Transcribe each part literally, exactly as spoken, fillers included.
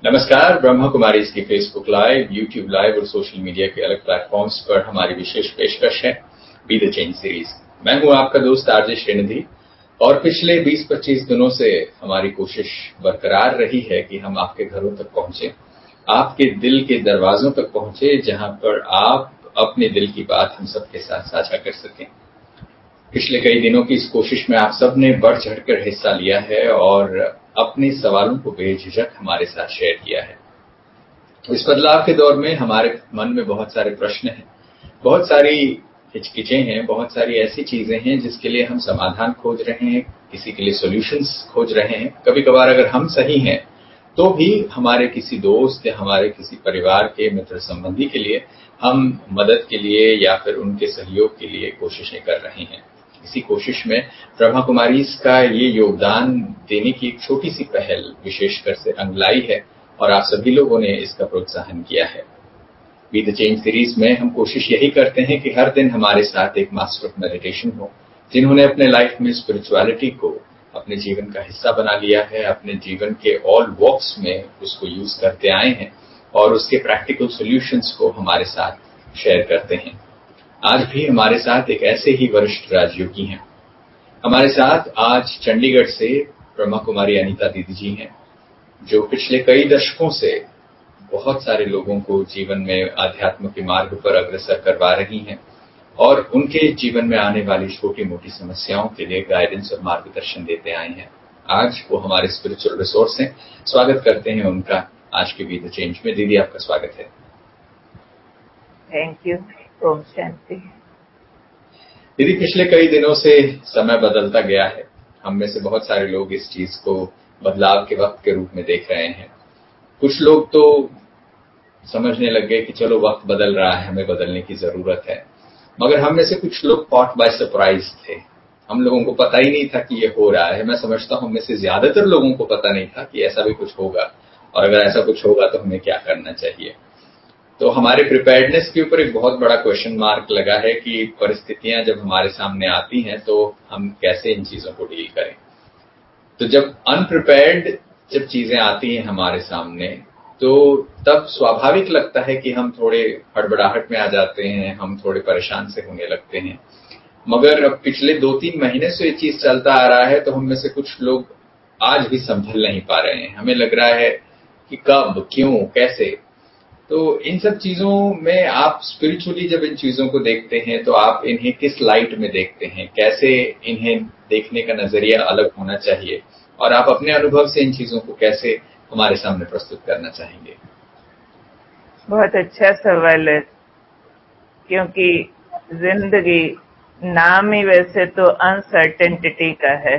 नमस्कार। ब्रह्मा कुमारी की Facebook live, YouTube live और सोशल मीडिया के अलग प्लेटफॉर्म्स पर हमारी विशेष पेशकश है बी द चेंज सीरीज। मैं हूं आपका दोस्त आरजे श्रीनिधि और पिछले बीस पच्चीस दिनों से हमारी कोशिश बरकरार रही है कि हम आपके घरों तक पहुंचे, आपके दिल के दरवाजों तक पहुंचे, जहां पर आप अपने दिल की बात हम सबके साथ साझा कर सकें। पिछले कई दिनों की इस कोशिश में आप सबने बढ़ चढ़कर हिस्सा लिया है और अपने सवालों को बेझिझक हमारे साथ शेयर किया है। इस बदलाव के दौर में हमारे मन में बहुत सारे प्रश्न हैं, बहुत सारी हिचकिचें हैं, बहुत सारी ऐसी चीजें हैं जिसके लिए हम समाधान खोज रहे हैं, किसी के लिए सॉल्यूशंस खोज रहे हैं। कभी कभार अगर हम सही हैं तो भी हमारे किसी दोस्त या हमारे किसी परिवार के मित्र संबंधी के लिए हम मदद के लिए या फिर उनके सहयोग के लिए कोशिशें कर रहे हैं। इसी कोशिश में ब्रह्मा कुमारी का ये योगदान देने की एक छोटी सी पहल विशेषकर से रंग लाई है और आप सभी लोगों ने इसका प्रोत्साहन किया है। बी द चेंज सीरीज में हम कोशिश यही करते हैं कि हर दिन हमारे साथ एक मास्टर ऑफ मेडिटेशन हो, जिन्होंने अपने लाइफ में स्पिरिचुअलिटी को अपने जीवन का हिस्सा बना लिया है, अपने जीवन के ऑल वॉक्स में उसको यूज करते आए हैं और उसके प्रैक्टिकल सॉल्यूशंस को हमारे साथ शेयर करते हैं। आज भी हमारे साथ एक ऐसे ही वरिष्ठ राजयोगी हैं। हमारे साथ आज चंडीगढ़ से ब्रह्मा कुमारी अनीता दीदी जी हैं, जो पिछले कई दशकों से बहुत सारे लोगों को जीवन में आध्यात्म के मार्ग पर अग्रसर करवा रही हैं और उनके जीवन में आने वाली छोटी मोटी समस्याओं के लिए गाइडेंस और मार्गदर्शन देते आए हैं। आज वो हमारे स्पिरिचुअल रिसोर्स हैं। स्वागत करते हैं उनका आज के बी द चेंज में। दीदी, आपका स्वागत है। Thank you. ओम शांति। दीदी, पिछले कई दिनों से समय बदलता गया है। हम में से बहुत सारे लोग इस चीज को बदलाव के वक्त के रूप में देख रहे हैं। कुछ लोग तो समझने लग गए कि चलो वक्त बदल रहा है, हमें बदलने की जरूरत है। मगर हम में से कुछ लोग कॉट बाय सरप्राइज थे। हम लोगों को पता ही नहीं था कि ये हो रहा है। मैं समझता हूं हम में से ज्यादातर लोगों को पता नहीं था कि ऐसा भी कुछ होगा और अगर ऐसा कुछ होगा तो हमें क्या करना चाहिए। तो हमारे प्रिपेयर्डनेस के ऊपर एक बहुत बड़ा क्वेश्चन मार्क लगा है कि परिस्थितियां जब हमारे सामने आती हैं तो हम कैसे इन चीजों को डील करें। तो जब अनप्रिपेयर्ड जब चीजें आती हैं हमारे सामने तो तब स्वाभाविक लगता है कि हम थोड़े हड़बड़ाहट में आ जाते हैं, हम थोड़े परेशान से होने लगते हैं। मगर अब पिछले दो तीन महीने से ये चीज चलता आ रहा है तो हम में से कुछ लोग आज भी संभल नहीं पा रहे हैं। हमें लग रहा है कि कब, क्यों, कैसे। तो इन सब चीजों में आप स्पिरिचुअली जब इन चीजों को देखते हैं तो आप इन्हें किस लाइट में देखते हैं, कैसे इन्हें देखने का नजरिया अलग होना चाहिए और आप अपने अनुभव से इन चीजों को कैसे हमारे सामने प्रस्तुत करना चाहेंगे? बहुत अच्छा सवाल है, क्योंकि जिंदगी नाम ही वैसे तो अनसर्टेनिटी का है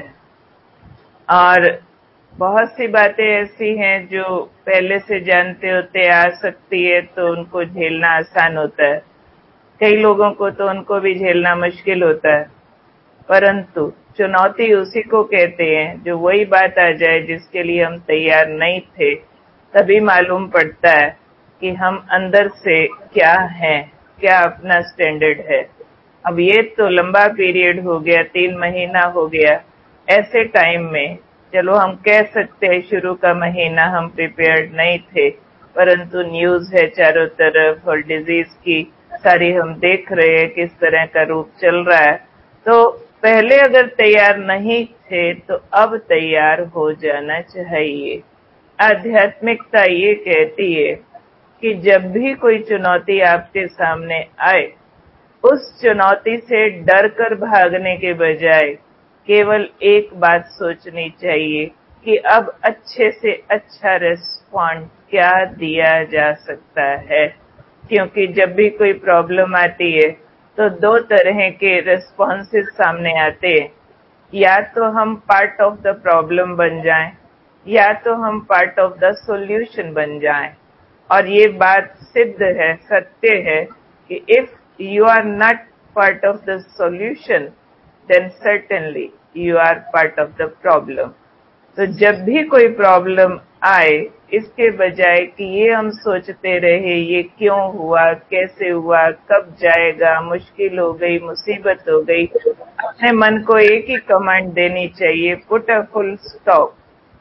और बहुत सी बातें ऐसी हैं जो पहले से जानते होते आ सकती है तो उनको झेलना आसान होता है। कई लोगों को तो उनको भी झेलना मुश्किल होता है, परंतु चुनौती उसी को कहते हैं जो वही बात आ जाए जिसके लिए हम तैयार नहीं थे। तभी मालूम पड़ता है कि हम अंदर से क्या हैं, क्या अपना स्टैंडर्ड है। अब ये तो लंबा पीरियड हो गया, तीन महीना हो गया। ऐसे टाइम में चलो हम कह सकते हैं शुरू का महीना हम प्रिपेयर्ड नहीं थे, परंतु न्यूज है चारों तरफ और डिजीज की सारी हम देख रहे हैं किस तरह का रूप चल रहा है। तो पहले अगर तैयार नहीं थे तो अब तैयार हो जाना चाहिए। आध्यात्मिकता ये कहती है कि जब भी कोई चुनौती आपके सामने आए, उस चुनौती से डर कर भागने के बजाय केवल एक बात सोचनी चाहिए कि अब अच्छे से अच्छा रिस्पॉन्ड क्या दिया जा सकता है। क्योंकि जब भी कोई प्रॉब्लम आती है तो दो तरह के रिस्पॉन्सेस सामने आते हैं, या तो हम पार्ट ऑफ द प्रॉब्लम बन जाएं या तो हम पार्ट ऑफ द सॉल्यूशन बन जाएं। और ये बात सिद्ध है, सत्य है कि if you are not part of the solution, then certainly you are part of the problem. तो जब भी कोई प्रॉब्लम आए, इसके बजाय कि ये हम सोचते रहे ये क्यों हुआ, कैसे हुआ, कब जाएगा, मुश्किल हो गई, मुसीबत हो गई, अपने मन को एक ही कमांड देनी चाहिए, पुट अ फुल स्टॉप,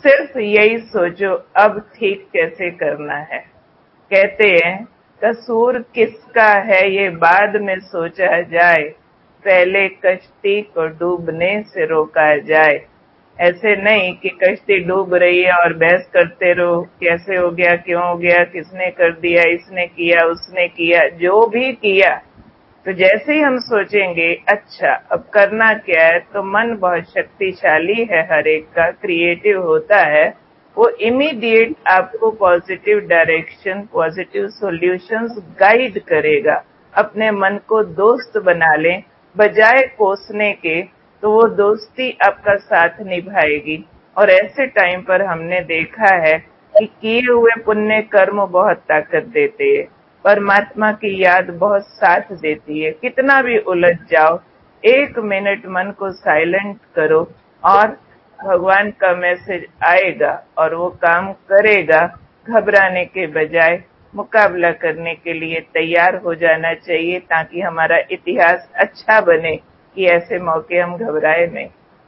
सिर्फ यही सोचो अब ठीक कैसे करना है। कहते हैं कसूर किसका है ये बाद में सोचा जाए, पहले कश्ती को डूबने से रोका जाए। ऐसे नहीं कि कश्ती डूब रही है और बहस करते रहो, कैसे हो गया, क्यों हो गया, किसने कर दिया, इसने किया, उसने किया, जो भी किया। तो जैसे ही हम सोचेंगे अच्छा अब करना क्या है, तो मन बहुत शक्तिशाली है, हर एक का क्रिएटिव होता है, वो इमीडिएट आपको positive direction, positive solutions guide करेगा। अपने मन को दोस्त बना लें, बजाय कोसने के, तो वो दोस्ती आपका साथ निभाएगी। और ऐसे टाइम पर हमने देखा है कि किए हुए पुण्य कर्म बहुत ताकत देते हैं, परमात्मा की याद बहुत साथ देती है। कितना भी उलझ जाओ, एक मिनट मन को साइलेंट करो और भगवान का मैसेज आएगा और वो काम करेगा। घबराने के बजाय मुकाबला करने के लिए तैयार हो जाना चाहिए, ताकि हमारा इतिहास अच्छा बने कि ऐसे मौके हम घबराए नहीं।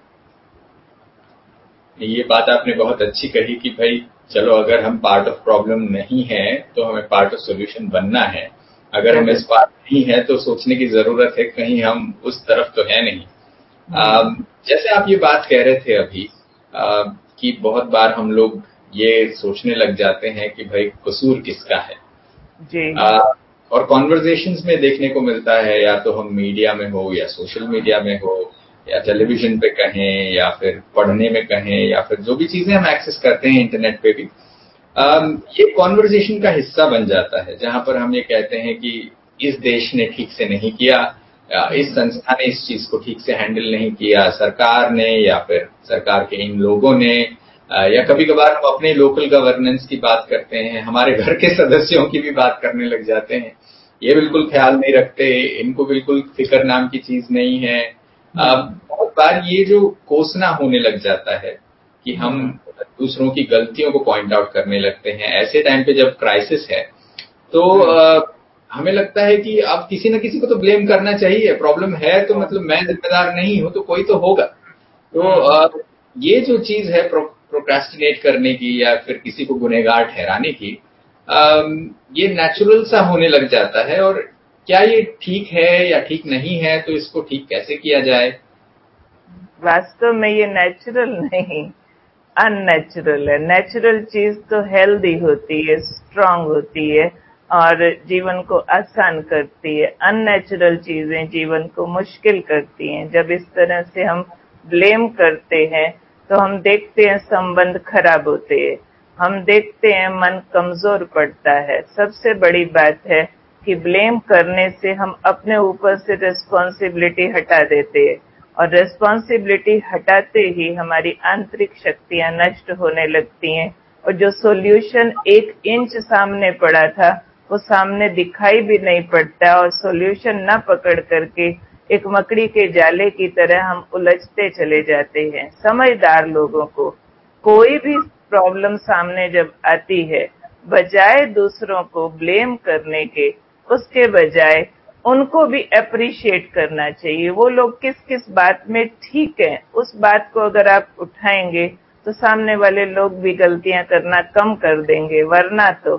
ये बात आपने बहुत अच्छी कही कि भाई चलो अगर हम पार्ट ऑफ प्रॉब्लम नहीं है तो हमें पार्ट ऑफ सॉल्यूशन बनना है। अगर हम इस पार्ट नहीं है तो सोचने की जरूरत है कहीं हम उस तरफ तो है नहीं। आ, जैसे आप ये बात कह रहे थे अभी आ, कि बहुत बार हम लोग ये सोचने लग जाते हैं कि भाई कसूर किसका है जी। आ, और कॉन्वर्जेशंस में देखने को मिलता है, या तो हम मीडिया में हो या सोशल मीडिया में हो या टेलीविजन पे कहें या फिर पढ़ने में कहें या फिर जो भी चीजें हम एक्सेस करते हैं इंटरनेट पे भी, आ, ये कॉन्वर्जेशन का हिस्सा बन जाता है, जहां पर हम ये कहते हैं कि इस देश ने ठीक से नहीं किया, इस संस्था ने इस चीज को ठीक से हैंडल नहीं किया, सरकार ने या फिर सरकार के इन लोगों ने, या कभी कभार हम अपने लोकल गवर्नेंस की बात करते हैं, हमारे घर के सदस्यों की भी बात करने लग जाते हैं, ये बिल्कुल ख्याल नहीं रखते, इनको बिल्कुल फिक्र नाम की चीज नहीं है। बहुत बार ये जो कोसना होने लग जाता है कि हम दूसरों की गलतियों को पॉइंट आउट करने लगते हैं, ऐसे टाइम पे जब क्राइसिस है तो आ, हमें लगता है कि अब किसी न किसी को तो ब्लेम करना चाहिए, प्रॉब्लम है तो मतलब मैं जिम्मेदार नहीं हूं तो कोई तो होगा। तो आ, ये जो चीज है प्रो, प्रोक्रेस्टिनेट करने की या फिर किसी को गुनहगार ठहराने की, आ, ये नेचुरल सा होने लग जाता है। और क्या ये ठीक है या ठीक नहीं है, तो इसको ठीक कैसे किया जाए? वास्तव में ये नेचुरल नहीं, अननेचुरल है। नेचुरल चीज तो हेल्दी होती है, स्ट्रांग होती है और जीवन को आसान करती है। अननेचुरल चीजें जीवन को मुश्किल करती हैं। जब इस तरह से हम ब्लेम करते हैं तो हम देखते हैं संबंध खराब होते हैं, हम देखते हैं मन कमजोर पड़ता है। सबसे बड़ी बात है कि ब्लेम करने से हम अपने ऊपर से रिस्पॉन्सिबिलिटी हटा देते हैं, और रिस्पॉन्सिबिलिटी हटाते ही हमारी आंतरिक शक्तियां नष्ट होने लगती हैं, और जो सॉल्यूशन एक इंच सामने पड़ा था वो सामने दिखाई भी नहीं पड़ता, और सॉल्यूशन न पकड़ करके एक मकड़ी के जाले की तरह हम उलझते चले जाते हैं। समझदार लोगों को कोई भी प्रॉब्लम सामने जब आती है, बजाय दूसरों को ब्लेम करने के, उसके बजाय उनको भी अप्रिशिएट करना चाहिए। वो लोग किस किस बात में ठीक है, उस बात को अगर आप उठाएंगे तो सामने वाले लोग भी गलतियां करना कम कर देंगे। वरना तो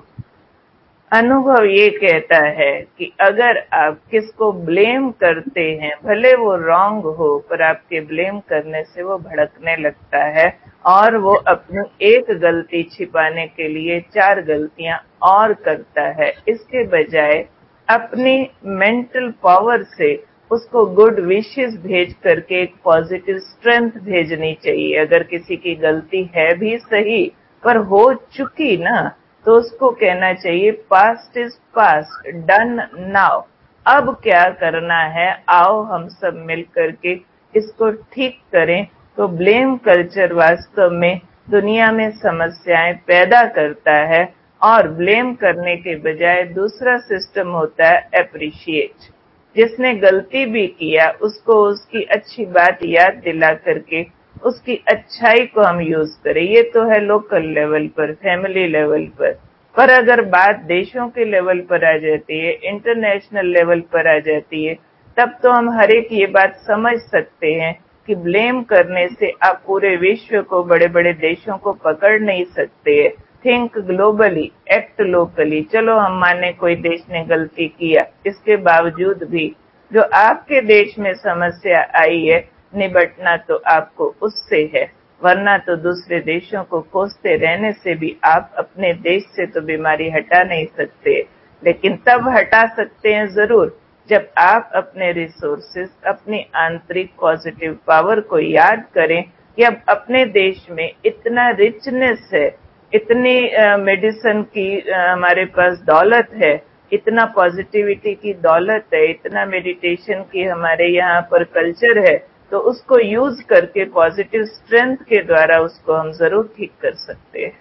अनुभव ये कहता है कि अगर आप किसको ब्लेम करते हैं, भले वो रॉन्ग हो, पर आपके ब्लेम करने से वो भड़कने लगता है और वो अपनी एक गलती छिपाने के लिए चार गलतियां और करता है। इसके बजाय अपनी मेंटल पावर से उसको गुड विशेस भेज करके एक पॉजिटिव स्ट्रेंथ भेजनी चाहिए। अगर किसी की गलती है भी सही पर हो चुकी ना, तो उसको कहना चाहिए past is past, done now. अब क्या करना है, आओ हम सब मिल करके इसको ठीक करें। तो ब्लेम कल्चर वास्तव में दुनिया में समस्याएं पैदा करता है, और ब्लेम करने के बजाय दूसरा सिस्टम होता है अप्रिशिएट। जिसने गलती भी किया उसको उसकी अच्छी बात याद दिला करके उसकी अच्छाई को हम यूज करें। ये तो है लोकल लेवल पर, फैमिली लेवल पर। पर अगर बात देशों के लेवल पर आ जाती है, इंटरनेशनल लेवल पर आ जाती है, तब तो हम हर एक ये बात समझ सकते हैं कि ब्लेम करने से आप पूरे विश्व को, बड़े बड़े देशों को पकड़ नहीं सकते। Think globally, act locally. चलो हम माने कोई देश ने गलती किया, इसके बावजूद भी जो आपके देश में समस्या आई है, निबटना तो आपको उससे है, वरना तो दूसरे देशों को कोसते रहने से भी आप अपने देश से तो बीमारी हटा नहीं सकते। लेकिन तब हटा सकते हैं जरूर जब आप अपने रिसोर्सेज, अपनी आंतरिक पॉजिटिव पावर को याद करें कि अब अपने देश में इतना रिचनेस है, इतनी मेडिसिन की uh, हमारे पास दौलत है, इतना पॉजिटिविटी की दौलत है, इतना मेडिटेशन की हमारे यहाँ पर कल्चर है, तो उसको यूज करके पॉजिटिव स्ट्रेंथ के द्वारा उसको हम जरूर ठीक कर सकते हैं।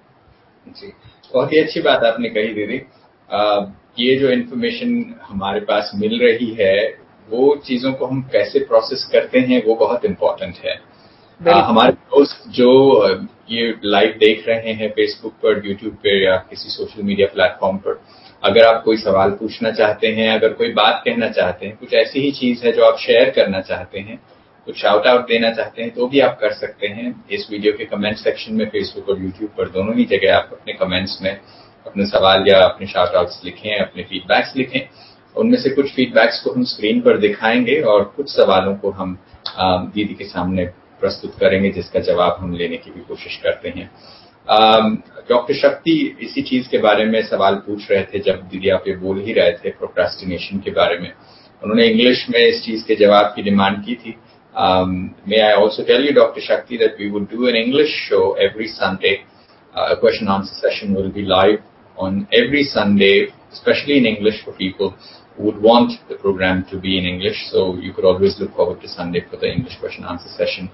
जी, बहुत ही अच्छी बात आपने कही दीदी। आ, ये जो इन्फॉर्मेशन हमारे पास मिल रही है, वो चीजों को हम कैसे प्रोसेस करते हैं वो बहुत इम्पोर्टेंट है। आ, हमारे दोस्त जो ये लाइव देख रहे हैं फेसबुक पर, यूट्यूब पे या किसी सोशल मीडिया प्लेटफॉर्म पर, अगर आप कोई सवाल पूछना चाहते हैं, अगर कोई बात कहना चाहते हैं, कुछ ऐसी ही चीज है जो आप शेयर करना चाहते हैं, कुछ शाउट आउट देना चाहते हैं, तो भी आप कर सकते हैं। इस वीडियो के कमेंट सेक्शन में फेसबुक और यूट्यूब पर दोनों ही जगह आप अपने कमेंट्स में अपने सवाल या अपने शाउट आउट्स लिखें, अपने फीडबैक्स लिखें। उनमें से कुछ फीडबैक्स को हम स्क्रीन पर दिखाएंगे और कुछ सवालों को हम दीदी के सामने प्रस्तुत करेंगे, जिसका जवाब हम लेने की भी कोशिश करते हैं। डॉक्टर शक्ति इसी चीज के बारे में सवाल पूछ रहे थे जब दीदी आप ये बोल ही रहे थे प्रोक्रास्टिनेशन के बारे में। उन्होंने इंग्लिश में इस चीज के जवाब की डिमांड की थी। Um, may I also tell you, Doctor Shakti, that we would do an English show every Sunday. Uh, a question answer session will be live on every Sunday, especially in English for people who would want the program to be in English. So you could always look forward to Sunday for the English question answer session.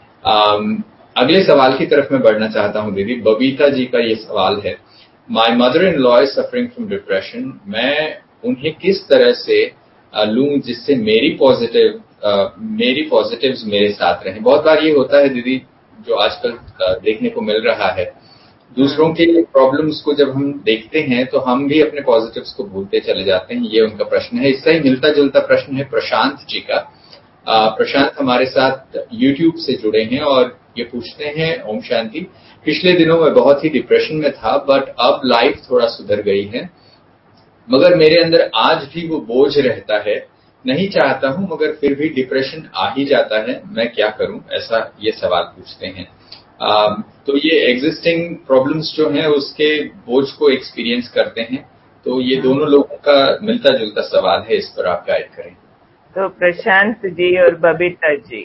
Um, अगले सवाल की तरफ मैं बढ़ना चाहता हूँ दीदी। बबीता जी का ये सवाल है, My mother-in-law is suffering from depression. मैं उन्हें किस तरह से लूं जिससे मेरी पॉजिटिव Uh, मेरी पॉजिटिव्स मेरे साथ रहें। बहुत बार ये होता है दीदी, जो आजकल uh, देखने को मिल रहा है, दूसरों के प्रॉब्लम्स को जब हम देखते हैं तो हम भी अपने पॉजिटिव्स को भूलते चले जाते हैं। ये उनका प्रश्न है। इससे ही मिलता जुलता प्रश्न है प्रशांत जी का। uh, प्रशांत हमारे साथ यूट्यूब से जुड़े हैं और ये पूछते हैं, ओम शांति, पिछले दिनों में बहुत ही डिप्रेशन में था, बट अब लाइफ थोड़ा सुधर गई है, मगर मेरे अंदर आज भी वो बोझ रहता है। नहीं चाहता हूं मगर फिर भी डिप्रेशन आ ही जाता है, मैं क्या करूं? ऐसा ये सवाल पूछते हैं। आ, तो ये एग्जिस्टिंग प्रॉब्लम्स जो हैं उसके बोझ को एक्सपीरियंस करते हैं। तो ये दोनों लोगों का मिलता जुलता सवाल है, इस पर आप गाइड करें। तो प्रशांत जी और बबीता जी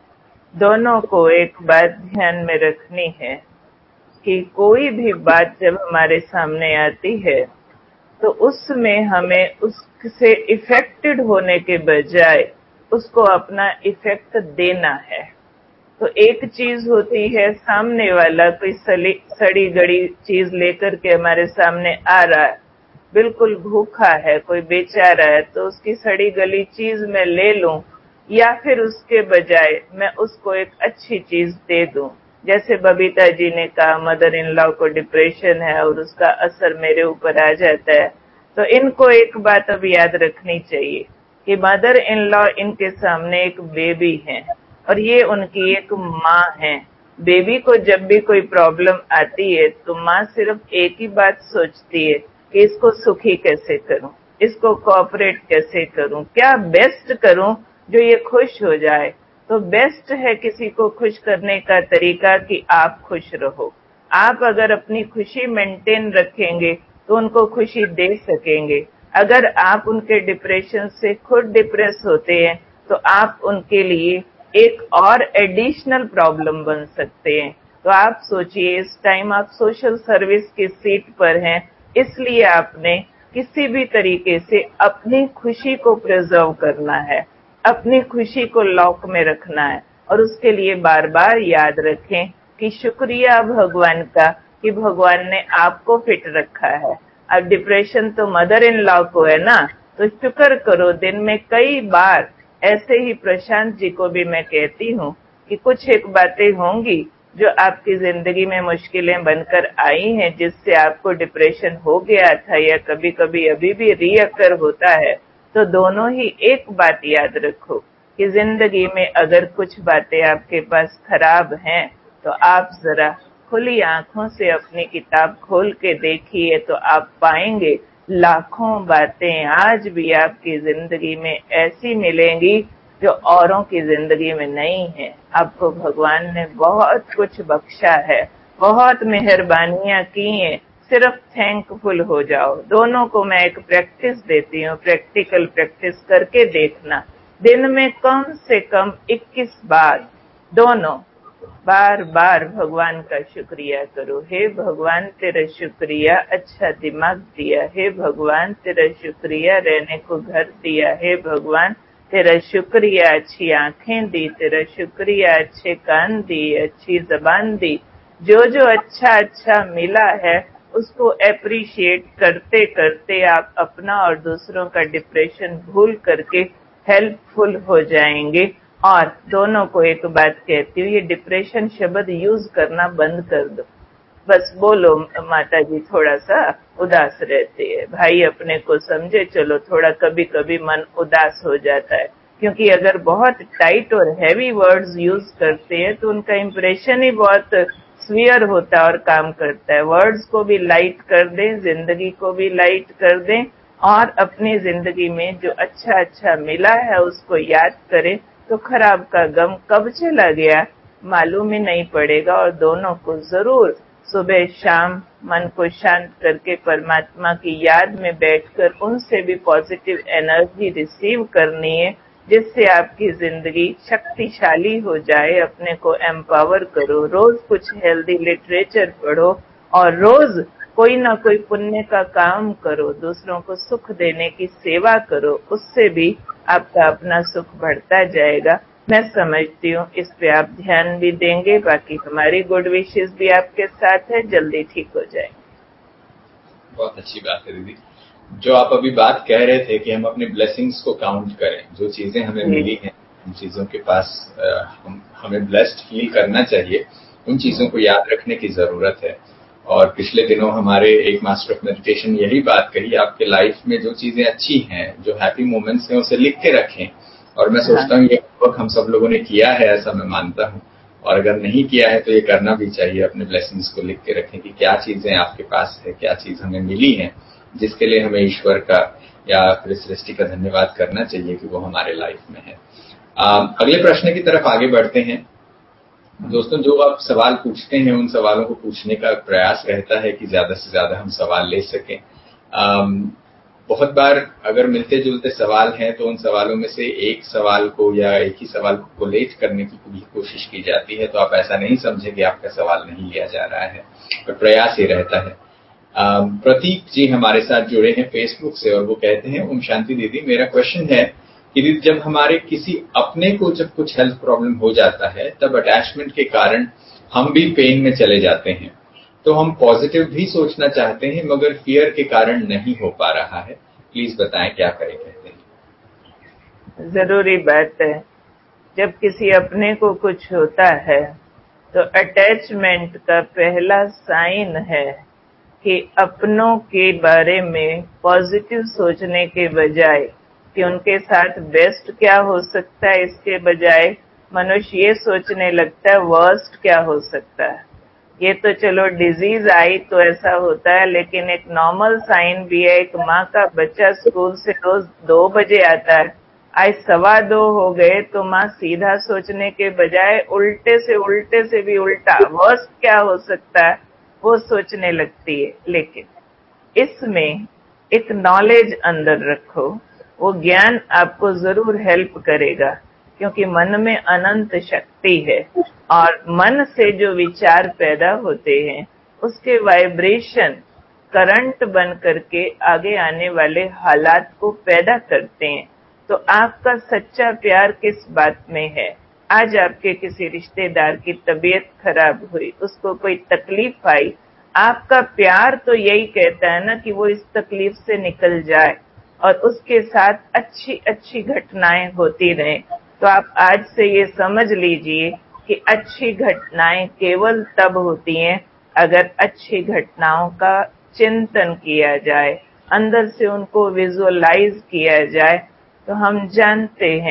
दोनों को एक बात ध्यान में रखनी है कि कोई भी बात जब हमारे सामने आती है तो उसमें हमें उससे इफेक्टेड होने के बजाय उसको अपना इफेक्ट देना है। तो एक चीज होती है, सामने वाला कोई सड़ी गड़ी चीज लेकर के हमारे सामने आ रहा है, बिल्कुल भूखा है, कोई बेचारा है, तो उसकी सड़ी गली चीज मैं ले लूं या फिर उसके बजाय मैं उसको एक अच्छी चीज दे दूं। जैसे बबीता जी ने कहा, मदर इन लॉ को डिप्रेशन है और उसका असर मेरे ऊपर आ जाता है। तो इनको एक बात अब याद रखनी चाहिए कि मदर इन लॉ इनके सामने एक बेबी है और ये उनकी एक माँ है। बेबी को जब भी कोई प्रॉब्लम आती है तो माँ सिर्फ एक ही बात सोचती है कि इसको सुखी कैसे करूं, इसको कोऑपरेट कैसे करूं, क्या बेस्ट करूं जो ये खुश हो जाए। तो बेस्ट है किसी को खुश करने का तरीका कि आप खुश रहो। आप अगर अपनी खुशी मेंटेन रखेंगे तो उनको खुशी दे सकेंगे। अगर आप उनके डिप्रेशन से खुद डिप्रेस होते हैं तो आप उनके लिए एक और एडिशनल प्रॉब्लम बन सकते हैं। तो आप सोचिए, इस टाइम आप सोशल सर्विस की सीट पर हैं, इसलिए आपने किसी भी तरीके से अपनी खुशी को प्रिजर्व करना है, अपनी खुशी को लॉक में रखना है और उसके लिए बार बार याद रखें कि शुक्रिया भगवान का कि भगवान ने आपको फिट रखा है। अब डिप्रेशन तो मदर इन लॉ को है ना, तो शुक्र करो। दिन में कई बार ऐसे ही प्रशांत जी को भी मैं कहती हूँ कि कुछ एक बातें होंगी जो आपकी जिंदगी में मुश्किलें बनकर आई हैं, जिससे आपको डिप्रेशन हो गया था या कभी कभी अभी भी रीअकर होता है। तो दोनों ही एक बात याद रखो कि जिंदगी में अगर कुछ बातें आपके पास खराब हैं तो आप जरा खुली आंखों से अपनी किताब खोल के देखिए तो आप पाएंगे लाखों बातें आज भी आपकी जिंदगी में ऐसी मिलेंगी जो औरों की जिंदगी में नहीं है। आपको भगवान ने बहुत कुछ बख्शा है, बहुत मेहरबानियां की हैं, सिर्फ थैंकफुल हो जाओ। दोनों को मैं एक प्रैक्टिस देती हूँ, प्रैक्टिकल प्रैक्टिस करके देखना। दिन में कम से कम इक्कीस बार दोनों बार बार भगवान का शुक्रिया करो। हे भगवान तेरा शुक्रिया अच्छा दिमाग दिया, हे भगवान तेरा शुक्रिया रहने को घर दिया, हे भगवान तेरा शुक्रिया अच्छी आंखें दी, तेरा शुक्रिया अच्छे कान दी, अच्छी जबान दी। जो जो अच्छा अच्छा मिला है उसको एप्रिशिएट करते करते आप अपना और दूसरों का डिप्रेशन भूल करके हेल्पफुल हो जाएंगे। और दोनों को एक बात कहती हूँ, ये डिप्रेशन शब्द यूज करना बंद कर दो। बस बोलो माता जी थोड़ा सा उदास रहते हैं, भाई अपने को समझे, चलो थोड़ा कभी कभी मन उदास हो जाता है, क्योंकि अगर बहुत टाइट और हैवी वर्ड्स यूज करते हैं तो उनका इंप्रेशन ही बहुत स्वीयर होता है और काम करता है। वर्ड्स को भी लाइट कर दें, जिंदगी को भी लाइट कर दें और अपनी जिंदगी में जो अच्छा अच्छा मिला है उसको याद करें तो खराब का गम कब चला गया मालूम ही नहीं पड़ेगा। और दोनों को जरूर सुबह शाम मन को शांत करके परमात्मा की याद में बैठकर उनसे भी पॉजिटिव एनर्जी रिसीव करनी है, जिससे आपकी जिंदगी शक्तिशाली हो जाए। अपने को एम्पावर करो, रोज कुछ हेल्दी लिटरेचर पढ़ो और रोज कोई ना कोई पुण्य का काम करो, दूसरों को सुख देने की सेवा करो, उससे भी आपका अपना सुख बढ़ता जाएगा। मैं समझती हूँ इस पे आप ध्यान भी देंगे। बाकी हमारी गुड विशेस भी आपके साथ है, जल्दी ठीक हो जाएंगे। बहुत अच्छी बात है दीदी। जो आप अभी बात कह रहे थे कि हम अपने ब्लेसिंग्स को काउंट करें, जो चीजें हमें मिली हैं उन चीजों के पास हम हमें ब्लेस्ड फील करना चाहिए, उन चीजों को याद रखने की जरूरत है। और पिछले दिनों हमारे एक मास्टर ऑफ मेडिटेशन यही बात कही, आपके लाइफ में जो चीजें अच्छी हैं, जो हैप्पी मोमेंट्स हैं, उसे लिख के रखें। और मैं सोचता हूँ ये वर्क हम सब लोगों ने किया है, ऐसा मैं मानता हूँ। और अगर नहीं किया है तो ये करना भी चाहिए, अपने ब्लेसिंग्स को लिख के रखें कि क्या चीजें आपके पास है, क्या चीज हमें मिली है, जिसके लिए हमें ईश्वर का या फिर सृष्टि का धन्यवाद करना चाहिए कि वो हमारे लाइफ में है। आ, अगले प्रश्न की तरफ आगे बढ़ते हैं। दोस्तों, जो आप सवाल पूछते हैं उन सवालों को पूछने का प्रयास रहता है कि ज्यादा से ज्यादा हम सवाल ले सकें। आ, बहुत बार अगर मिलते जुलते सवाल हैं तो उन सवालों में से एक सवाल को या एक ही सवाल को कोलेट करने की भी कोशिश की जाती है, तो आप ऐसा नहीं समझें कि आपका सवाल नहीं लिया जा रहा है, पर प्रयास ही रहता है। प्रतीक जी हमारे साथ जुड़े हैं फेसबुक से और वो कहते हैं, ओम शांति दीदी, मेरा क्वेश्चन है कि दीदी जब हमारे किसी अपने को जब कुछ हेल्थ प्रॉब्लम हो जाता है तब अटैचमेंट के कारण हम भी पेन में चले जाते हैं, तो हम पॉजिटिव भी सोचना चाहते हैं मगर फियर के कारण नहीं हो पा रहा है, प्लीज बताएं क्या करें। कहते हैं जरूरी बात है, जब किसी अपने को कुछ होता है तो अटैचमेंट का पहला साइन है कि अपनों के बारे में पॉजिटिव सोचने के बजाय कि उनके साथ बेस्ट क्या हो सकता है, इसके बजाय मनुष्य ये सोचने लगता है वर्स्ट क्या हो सकता है। ये तो चलो डिजीज आई तो ऐसा होता है, लेकिन एक नॉर्मल साइन भी है। एक माँ का बच्चा स्कूल से रोज दो बजे आता है, आज सवा दो हो गए तो माँ सीधा सोचने के बजाय उल्टे से उल्टे से भी उल्टा वर्स्ट क्या हो सकता है वो सोचने लगती है। लेकिन इसमें एक नॉलेज अंदर रखो, वो ज्ञान आपको जरूर हेल्प करेगा, क्योंकि मन में अनंत शक्ति है और मन से जो विचार पैदा होते हैं उसके वाइब्रेशन करंट बन करके आगे आने वाले हालात को पैदा करते हैं। तो आपका सच्चा प्यार किस बात में है? आज आपके किसी रिश्तेदार की तबीयत खराब हुई, उसको कोई तकलीफ आई, आपका प्यार तो यही कहता है ना कि वो इस तकलीफ से निकल जाए और उसके साथ अच्छी अच्छी घटनाएं होती रहें। तो आप आज से ये समझ लीजिए कि अच्छी घटनाएं केवल तब होती हैं अगर अच्छी घटनाओं का चिंतन किया जाए, अंदर से उनको विजुअलाइज किया जाए। तो हम जानते हैं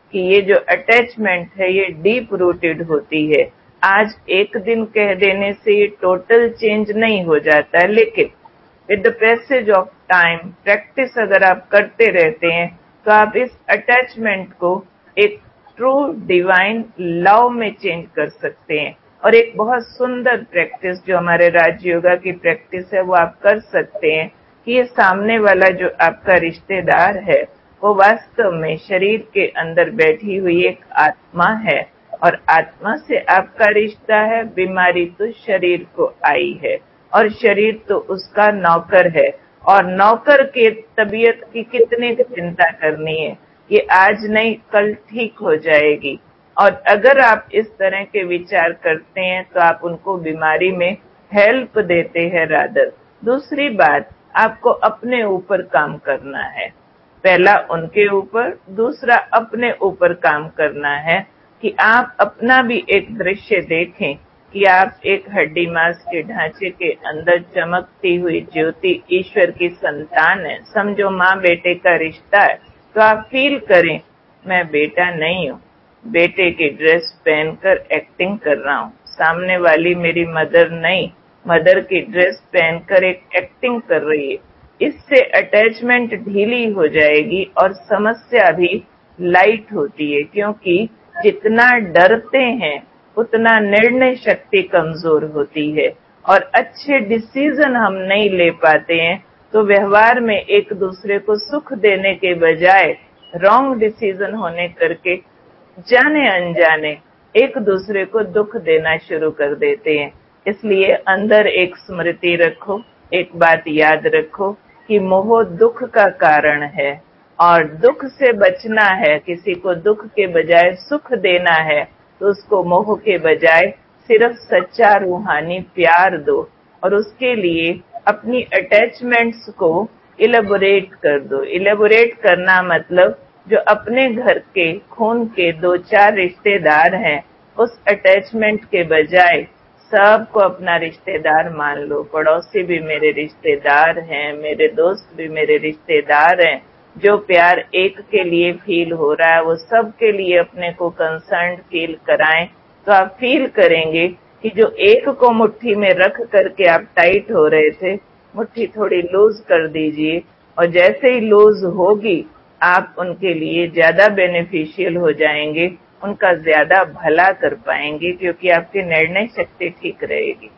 कि ये जो अटैचमेंट है ये डीप रूटेड होती है। आज एक दिन कह देने से ये टोटल चेंज नहीं हो जाता, लेकिन with the passage of time practice अगर आप करते रहते हैं तो आप इस अटैचमेंट को एक ट्रू डिवाइन लव में चेंज कर सकते हैं। और एक बहुत सुंदर प्रैक्टिस जो हमारे राजयोगा की प्रैक्टिस है वो आप कर सकते हैं कि ये सामने वाला जो आपका रिश्तेदार है वो वास्तव में शरीर के अंदर बैठी हुई एक आत्मा है, और आत्मा से आपका रिश्ता है। बीमारी तो शरीर को आई है और शरीर तो उसका नौकर है, और नौकर के तबीयत की कितने की चिंता करनी है, ये आज नहीं कल ठीक हो जाएगी। और अगर आप इस तरह के विचार करते हैं तो आप उनको बीमारी में हेल्प देते हैं रादर। दूसरी बात, आपको अपने ऊपर काम करना है। पहला उनके ऊपर, दूसरा अपने ऊपर काम करना है कि आप अपना भी एक दृश्य देखें कि आप एक हड्डी मांस के ढांचे के अंदर चमकती हुई ज्योति ईश्वर की संतान है। समझो माँ बेटे का रिश्ता है, तो आप फील करें मैं बेटा नहीं हूँ, बेटे की ड्रेस पहनकर एक्टिंग कर रहा हूँ। सामने वाली मेरी मदर नहीं, मदर की ड्रेस पहनकर एक एक्टिंग कर रही है। इससे अटैचमेंट ढीली हो जाएगी और समस्या भी लाइट होती है, क्योंकि जितना डरते हैं उतना निर्णय शक्ति कमजोर होती है और अच्छे डिसीजन हम नहीं ले पाते हैं। तो व्यवहार में एक दूसरे को सुख देने के बजाय रॉन्ग डिसीजन होने करके जाने अनजाने एक दूसरे को दुख देना शुरू कर देते हैं। इसलिए अंदर एक स्मृति रखो, एक बात याद रखो कि मोह दुख का कारण है और दुख से बचना है। किसी को दुख के बजाय सुख देना है तो उसको मोह के बजाय सिर्फ सच्चा रूहानी प्यार दो, और उसके लिए अपनी अटैचमेंट्स को इलेबोरेट कर दो। इलेबोरेट करना मतलब जो अपने घर के खून के दो चार रिश्तेदार हैं, उस अटैचमेंट के बजाय सबको अपना रिश्तेदार मान लो। पड़ोसी भी मेरे रिश्तेदार हैं, मेरे दोस्त भी मेरे रिश्तेदार हैं। जो प्यार एक के लिए फील हो रहा है वो सब के लिए अपने को कंसर्न फील कराएं, तो आप फील करेंगे कि जो एक को मुट्ठी में रख करके आप टाइट हो रहे थे, मुट्ठी थोड़ी लूज कर दीजिए, और जैसे ही लूज होगी आप उनके लिए ज्यादा बेनिफिशियल हो जाएंगे, उनका ज्यादा भला कर पाएंगे, क्योंकि आपकी निर्णय शक्ति ठीक रहेगी।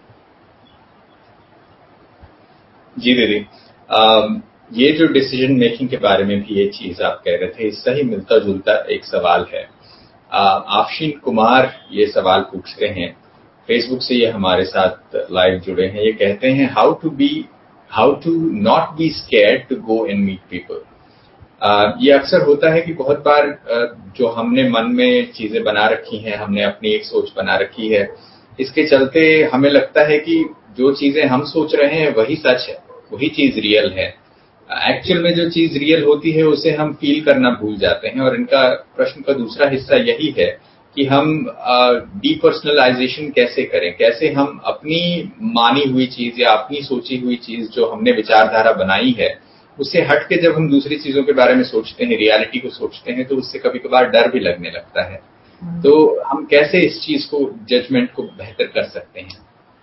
जी दीदी, ये जो डिसीजन मेकिंग के बारे में भी ये चीज आप कह रहे थे, इससे ही मिलता जुलता एक सवाल है। आफशीन कुमार ये सवाल पूछते हैं, फेसबुक से ये हमारे साथ लाइव जुड़े हैं। ये कहते हैं how to be how to not be scared to go and meet people. ये अक्सर होता है कि बहुत बार uh, जो हमने मन में चीजें बना रखी हैं, हमने अपनी एक सोच बना रखी है, इसके चलते हमें लगता है कि जो चीजें हम सोच रहे हैं वही सच है, वही चीज रियल है। एक्चुअल में जो चीज रियल होती है उसे हम फील करना भूल जाते हैं। और इनका प्रश्न का दूसरा हिस्सा यही है कि हम डीपर्सनलाइजेशन कैसे करें, कैसे हम अपनी मानी हुई चीज या अपनी सोची हुई चीज जो हमने विचारधारा बनाई है उससे हट के जब हम दूसरी चीजों के बारे में सोचते हैं, रियलिटी को सोचते हैं, तो उससे कभी कभार डर भी लगने लगता है। तो हम कैसे इस चीज को, जजमेंट को बेहतर कर सकते हैं?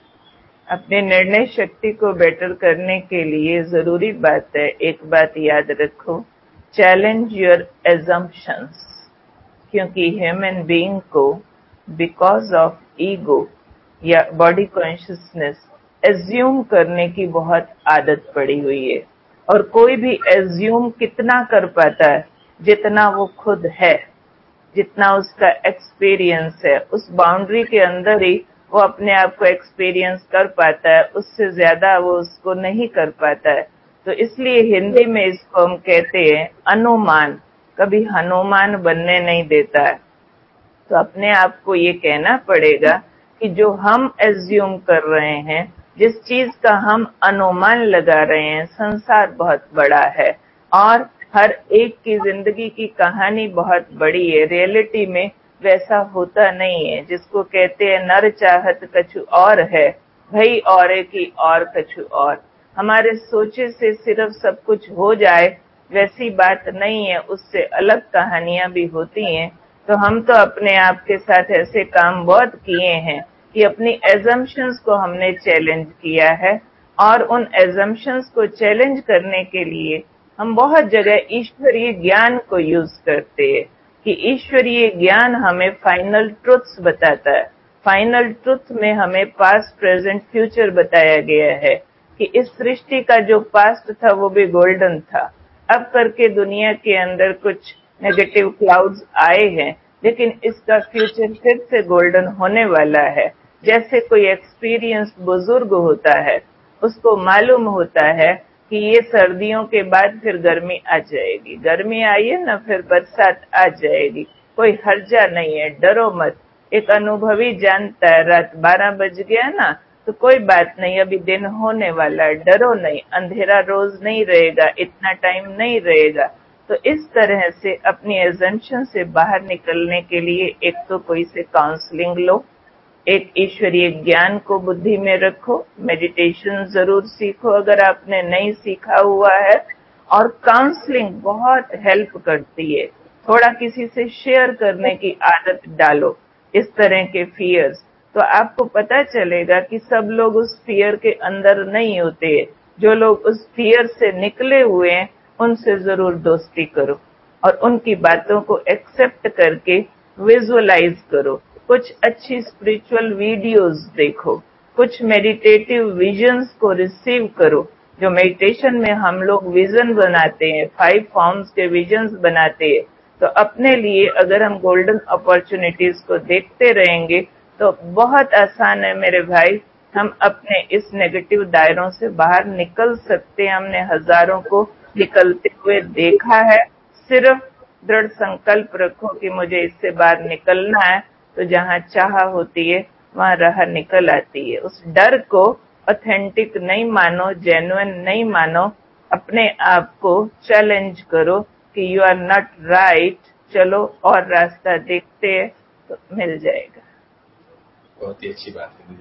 अपने निर्णय शक्ति को बेटर करने के लिए जरूरी बात है, एक बात याद रखो, चैलेंज योर एजम्पशंस। क्योंकि ह्यूमन बीइंग को बिकॉज ऑफ ईगो या बॉडी कॉन्शियसनेस एज्यूम करने की बहुत आदत पड़ी हुई है, और कोई भी एज्यूम कितना कर पाता है, जितना वो खुद है, जितना उसका एक्सपीरियंस है, उस बाउंड्री के अंदर ही वो अपने आप को एक्सपीरियंस कर पाता है, उससे ज्यादा वो उसको नहीं कर पाता है। तो इसलिए हिंदी में इसको हम कहते हैं अनुमान, कभी हनुमान बनने नहीं देता है। तो अपने आप को ये कहना पड़ेगा कि जो हम एज्यूम कर रहे हैं, जिस चीज का हम अनुमान लगा रहे हैं, संसार बहुत बड़ा है और हर एक की जिंदगी की कहानी बहुत बड़ी है। रियलिटी में वैसा होता नहीं है। जिसको कहते हैं नर चाहत कछु और है, भई औरे की और कछु और। हमारे सोचे से सिर्फ सब कुछ हो जाए वैसी बात नहीं है, उससे अलग कहानियां भी होती हैं। तो हम तो अपने आप के साथ ऐसे काम बहुत किए हैं कि अपनी एजम्पशंस को हमने चैलेंज किया है, और उन एजम्पशंस को चैलेंज करने के लिए हम बहुत जगह ईश्वरीय ज्ञान को यूज करते हैं कि ईश्वरीय ज्ञान हमें फाइनल ट्रुथ्स बताता है। फाइनल ट्रुथ में हमें पास्ट, प्रेजेंट, फ्यूचर बताया गया है कि इस सृष्टि का जो पास्ट था वो भी गोल्डन था। अब करके दुनिया के अंदर कुछ नेगेटिव क्लाउड्स आए हैं, लेकिन इसका फ्यूचर फिर से गोल्डन होने वाला है। जैसे कोई एक्सपीरियंस बुजुर्ग होता है, उसको मालूम होता है कि ये सर्दियों के बाद फिर गर्मी आ जाएगी, गर्मी आई है ना, फिर बरसात आ जाएगी, कोई हर्जा नहीं है, डरो मत। एक अनुभवी जानता है, रात बारह बज गया ना तो कोई बात नहीं, अभी दिन होने वाला है, डरो नहीं, अंधेरा रोज नहीं रहेगा, इतना टाइम नहीं रहेगा। तो इस तरह से अपनी एजम्पशन से बाहर निकलने के लिए एक तो कोई से काउंसलिंग लो, एक ईश्वरीय ज्ञान को बुद्धि में रखो, मेडिटेशन जरूर सीखो अगर आपने नहीं सीखा हुआ है, और काउंसलिंग बहुत हेल्प करती है। थोड़ा किसी से शेयर करने की आदत डालो इस तरह के फियर्स, तो आपको पता चलेगा कि सब लोग उस फियर के अंदर नहीं होते। जो लोग उस फियर से निकले हुए हैं उनसे जरूर दोस्ती करो, और उनकी बातों को एक्सेप्ट करके विजुअलाइज करो। कुछ अच्छी स्पिरिचुअल वीडियोस देखो, कुछ मेडिटेटिव विजन्स को रिसीव करो। जो मेडिटेशन में हम लोग विजन बनाते हैं, फाइव फॉर्म्स के विजन्स बनाते हैं, तो अपने लिए अगर हम गोल्डन अपॉर्चुनिटीज को देखते रहेंगे तो बहुत आसान है मेरे भाई, हम अपने इस नेगेटिव दायरों से बाहर निकल सकते हैं। हमने हजारों को निकलते हुए देखा है। सिर्फ दृढ़ संकल्प रखो कि मुझे इससे बाहर निकलना है, तो जहाँ चाह होती है वहाँ राह निकल आती है। उस डर को ऑथेंटिक नहीं मानो, जेन्युइन नहीं मानो, अपने आप को चैलेंज करो कि यू आर नॉट राइट, चलो और रास्ता देखते हैं तो मिल जाएगा। बहुत ही अच्छी बात है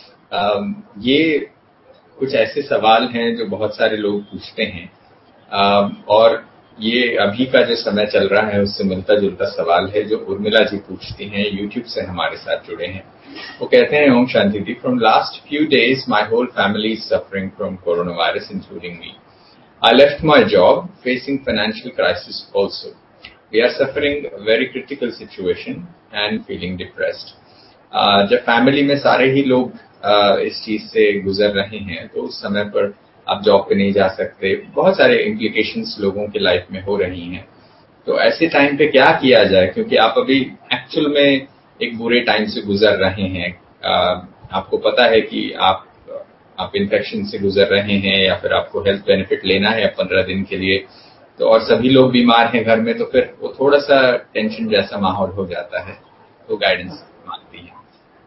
दीदी। ये कुछ ऐसे सवाल हैं जो बहुत सारे लोग पूछते हैं, आ, और ये अभी का जो समय चल रहा है उससे मिलता जुलता सवाल है जो उर्मिला जी पूछती हैं, यूट्यूब से हमारे साथ जुड़े हैं। वो कहते हैं, ओम शांति दी, from last few days my whole family is suffering from corona virus including me. I left my job, facing financial crisis also. We are suffering a very critical situation and feeling depressed. Uh, जब family में सारे ही लोग uh, इस चीज से गुजर रहे हैं तो उस समय पर आप जॉब पे नहीं जा सकते, बहुत सारे इम्प्लीकेशंस लोगों की लाइफ में हो रही हैं। तो ऐसे टाइम पे क्या किया जाए, क्योंकि आप अभी एक्चुअल में एक बुरे टाइम से गुजर रहे हैं। uh, आपको पता है कि आप आप इन्फेक्शन से गुजर रहे हैं या फिर आपको हेल्थ बेनिफिट लेना है पंद्रह दिन के लिए, तो और सभी लोग बीमार हैं घर में, तो फिर वो थोड़ा सा टेंशन जैसा माहौल हो जाता है। तो गाइडेंस मांगती है।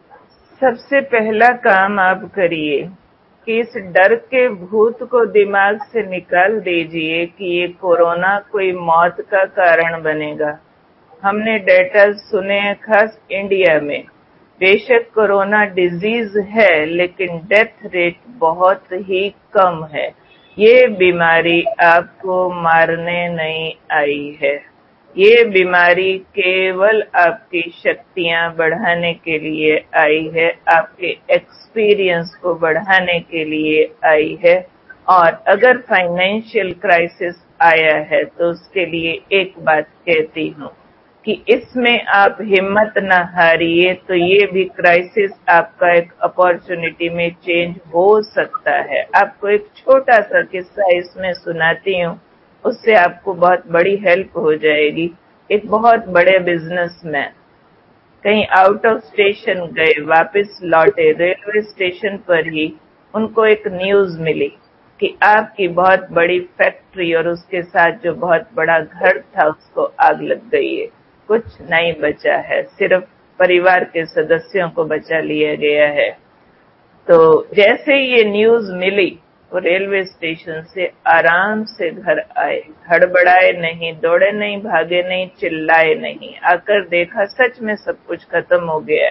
सबसे पहला काम आप करिए कि इस डर के भूत को दिमाग से निकाल दीजिए कि ये कोरोना कोई मौत का कारण बनेगा। हमने डेटा सुने हैं, खास इंडिया में। बेशक कोरोना डिजीज है, लेकिन डेथ रेट बहुत ही कम है। ये बीमारी आपको मारने नहीं आई है, ये बीमारी केवल आपकी शक्तियां बढ़ाने के लिए आई है, आपके एक्सपीरियंस को बढ़ाने के लिए आई है। और अगर फाइनेंशियल क्राइसिस आया है तो उसके लिए एक बात कहती हूँ कि इसमें आप हिम्मत न हारिए, तो ये भी क्राइसिस आपका एक अपॉर्चुनिटी में चेंज हो सकता है। आपको एक छोटा सा किस्सा इसमें सुनाती हूँ, उससे आपको बहुत बड़ी हेल्प हो जाएगी। एक बहुत बड़े बिजनेसमैन कहीं आउट ऑफ स्टेशन गए, वापस लौटे, रेलवे स्टेशन पर ही उनको एक न्यूज मिली कि आपकी बहुत बड़ी फैक्ट्री और उसके साथ जो बहुत बड़ा घर था उसको आग लग गई है। कुछ नहीं बचा है, सिर्फ परिवार के सदस्यों को बचा लिया गया है। तो जैसे ये न्यूज मिली, वो रेलवे स्टेशन से आराम से घर आए, हड़बड़ाए नहीं, दौड़े नहीं, भागे नहीं, चिल्लाए नहीं। आकर देखा सच में सब कुछ खत्म हो गया।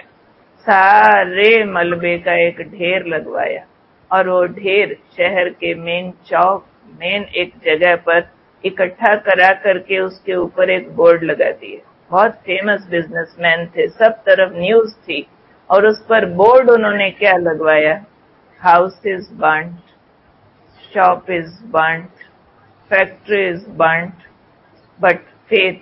सारे मलबे का एक ढेर लगवाया, और वो ढेर शहर के मेन चौक, मेन एक जगह पर इकट्ठा करा करके उसके ऊपर एक बोर्ड लगा दिए। बहुत फेमस बिजनेसमैन थे, सब तरफ न्यूज थी, और उस पर बोर्ड उन्होंने क्या लगवाया, house is burned, shop is burned, factory is burned, but faith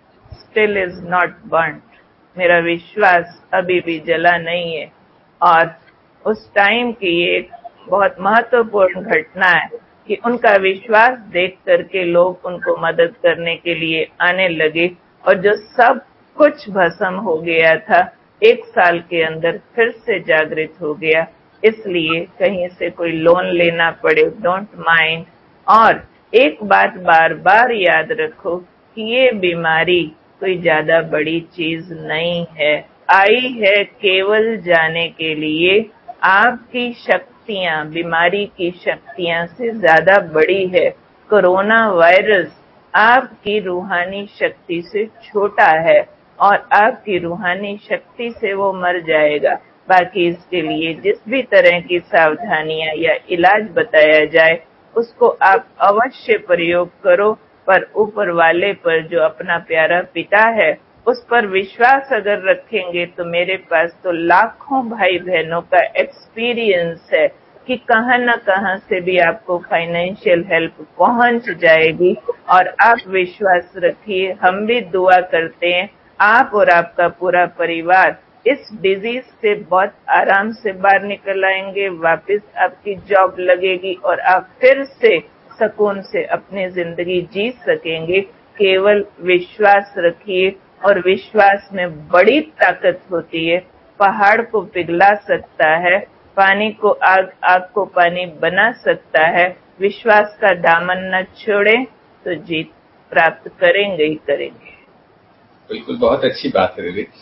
still is not burned. मेरा विश्वास अभी भी जला नहीं है। और उस टाइम की एक बहुत महत्वपूर्ण घटना है कि उनका विश्वास देख करके लोग उनको मदद करने के लिए आने लगे, और जो सब कुछ भस्म हो गया था एक साल के अंदर फिर से जागृत हो गया। इसलिए कहीं से कोई लोन लेना पड़े, डोंट माइंड। और एक बात बार बार याद रखो कि ये बीमारी कोई ज्यादा बड़ी चीज नहीं है, आई है केवल जाने के लिए। आपकी शक्तियां बीमारी की शक्तियां से ज्यादा बड़ी है। कोरोना वायरस आपकी रूहानी शक्ति से छोटा है, और आपकी रूहानी शक्ति से वो मर जाएगा। बाकी इसके लिए जिस भी तरह की सावधानियां या इलाज बताया जाए उसको आप अवश्य प्रयोग करो, पर ऊपर वाले पर जो अपना प्यारा पिता है उस पर विश्वास अगर रखेंगे तो मेरे पास तो लाखों भाई बहनों का एक्सपीरियंस है कि कहां न कहां से भी आपको फाइनेंशियल हेल्प पहुंच जाएगी। और आप विश्वास रखिए, हम भी दुआ करते हैं आप और आपका पूरा परिवार इस डिजीज से बहुत आराम से बाहर निकल आएंगे, वापस आपकी जॉब लगेगी और आप फिर से सुकून से अपनी जिंदगी जी सकेंगे। केवल विश्वास रखिए, और विश्वास में बड़ी ताकत होती है। पहाड़ को पिघला सकता है, पानी को आग, आग को पानी बना सकता है। विश्वास का दामन न छोड़ें तो जीत प्राप्त करेंगे ही करेंगे। बिल्कुल, बहुत अच्छी बात है दीदी।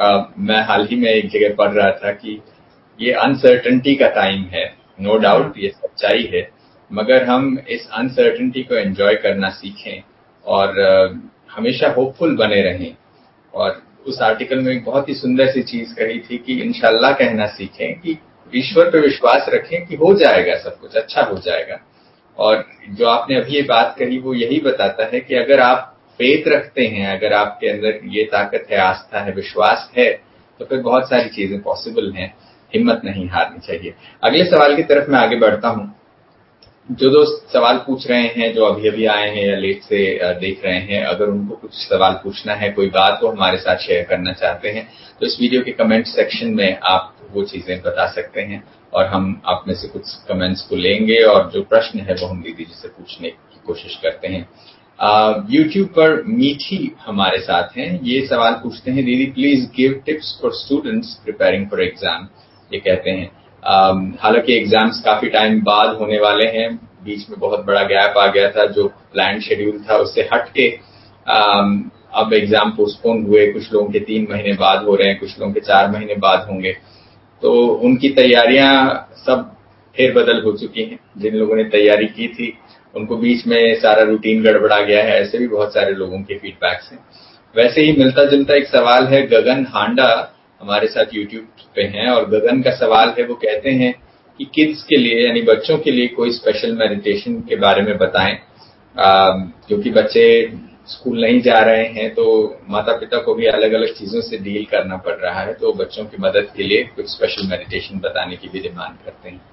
मैं हाल ही में एक जगह पढ़ रहा था कि ये अनसर्टेनिटी का टाइम है, नो डाउट ये सच्चाई है, मगर हम इस अनसर्टेनिटी को एंजॉय करना सीखें और हमेशा होपफुल बने रहें। और उस आर्टिकल में एक बहुत ही सुंदर सी चीज कही थी कि इंशाल्लाह कहना सीखें, कि ईश्वर पे विश्वास रखें कि हो जाएगा, सब कुछ अच्छा हो जाएगा। और जो आपने अभी ये बात कही वो यही बताता है कि अगर आप फेथ रखते हैं, अगर आपके अंदर ये ताकत है, आस्था है, विश्वास है, तो फिर बहुत सारी चीजें पॉसिबल हैं। हिम्मत नहीं हारनी चाहिए। अगले सवाल की तरफ मैं आगे बढ़ता हूं। जो दोस्त सवाल पूछ रहे हैं, जो अभी अभी आए हैं या लेट से देख रहे हैं, अगर उनको कुछ सवाल पूछना है, कोई बात वो हमारे साथ शेयर करना चाहते हैं, तो इस वीडियो के कमेंट सेक्शन में आप वो चीजें बता सकते हैं और हम आप में से कुछ कमेंट्स को लेंगे और जो प्रश्न है वो हम दीदी जी से पूछने की कोशिश करते हैं। यूट्यूब uh, पर मीठी हमारे साथ हैं, ये सवाल पूछते हैं, दीदी please give tips for students preparing for exam. ये कहते हैं um, हालांकि एग्जाम्स काफी टाइम बाद होने वाले हैं, बीच में बहुत बड़ा गैप आ गया था, जो प्लान शेड्यूल था उससे हट के um, अब एग्जाम पोस्टपोन हुए, कुछ लोगों के तीन महीने बाद हो रहे हैं, कुछ लोगों के चार महीने बाद होंगे, तो उनकी तैयारियां सब फेरबदल हो चुकी हैं। जिन लोगों ने तैयारी की थी उनको बीच में सारा रूटीन गड़बड़ा गया है, ऐसे भी बहुत सारे लोगों के फीडबैक्स हैं। वैसे ही मिलता जुलता एक सवाल है, गगन हांडा हमारे साथ यूट्यूब पे हैं, और गगन का सवाल है, वो कहते हैं कि किड्स के लिए यानी बच्चों के लिए कोई स्पेशल मेडिटेशन के बारे में बताएं, क्योंकि बच्चे स्कूल नहीं जा रहे हैं तो माता पिता को भी अलग अलग चीजों से डील करना पड़ रहा है, तो बच्चों की मदद के लिए कुछ स्पेशल मेडिटेशन बताने की भी डिमांड करते हैं।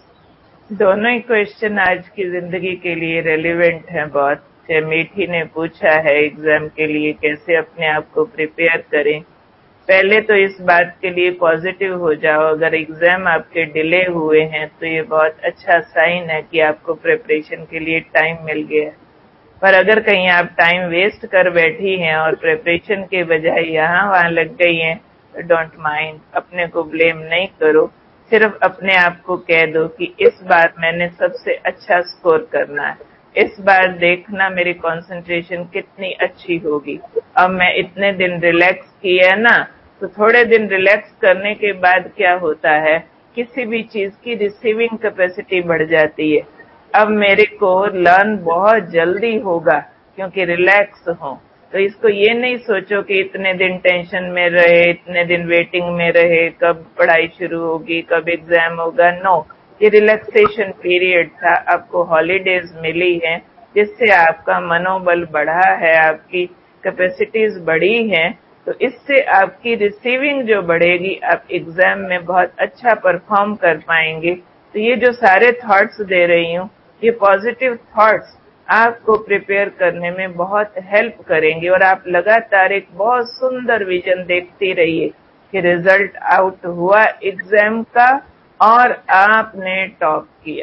दोनों ही क्वेश्चन आज की जिंदगी के लिए रेलिवेंट हैं बहुत। मीठी ने पूछा है एग्जाम के लिए कैसे अपने आप को प्रिपेयर करें। पहले तो इस बात के लिए पॉजिटिव हो जाओ, अगर एग्जाम आपके डिले हुए हैं तो ये बहुत अच्छा साइन है कि आपको प्रिपरेशन के लिए टाइम मिल गया है। पर अगर कहीं आप टाइम वेस्ट कर बैठी हैं और प्रिपरेशन के बजाय यहाँ वहां लग गई हैं, तो डोंट माइंड, अपने को ब्लेम नहीं करो। सिर्फ अपने आप को कह दो कि इस बार मैंने सबसे अच्छा स्कोर करना है, इस बार देखना मेरी कंसंट्रेशन कितनी अच्छी होगी। अब मैं इतने दिन रिलैक्स किया ना, तो थोड़े दिन रिलैक्स करने के बाद क्या होता है, किसी भी चीज की रिसीविंग कैपेसिटी बढ़ जाती है। अब मेरे को लर्न बहुत जल्दी होगा क्योंकि रिलैक्स हूँ। तो इसको ये नहीं सोचो कि इतने दिन टेंशन में रहे, इतने दिन वेटिंग में रहे, कब पढ़ाई शुरू होगी, कब एग्जाम होगा। नो, ये रिलैक्सेशन पीरियड था, आपको हॉलीडेज मिली है, जिससे आपका मनोबल बढ़ा है, आपकी कैपेसिटीज बढ़ी हैं, तो इससे आपकी रिसीविंग जो बढ़ेगी, आप एग्जाम में बहुत अच्छा परफॉर्म कर पाएंगे। तो ये जो सारे थॉट्स दे रही हूँ, ये पॉजिटिव थॉट्स आपको प्रिपेयर करने में बहुत हेल्प करेंगे और आप लगातार एक बहुत सुंदर विजन देखती रहिए कि रिजल्ट आउट हुआ एग्जाम का और आपने टॉप किया,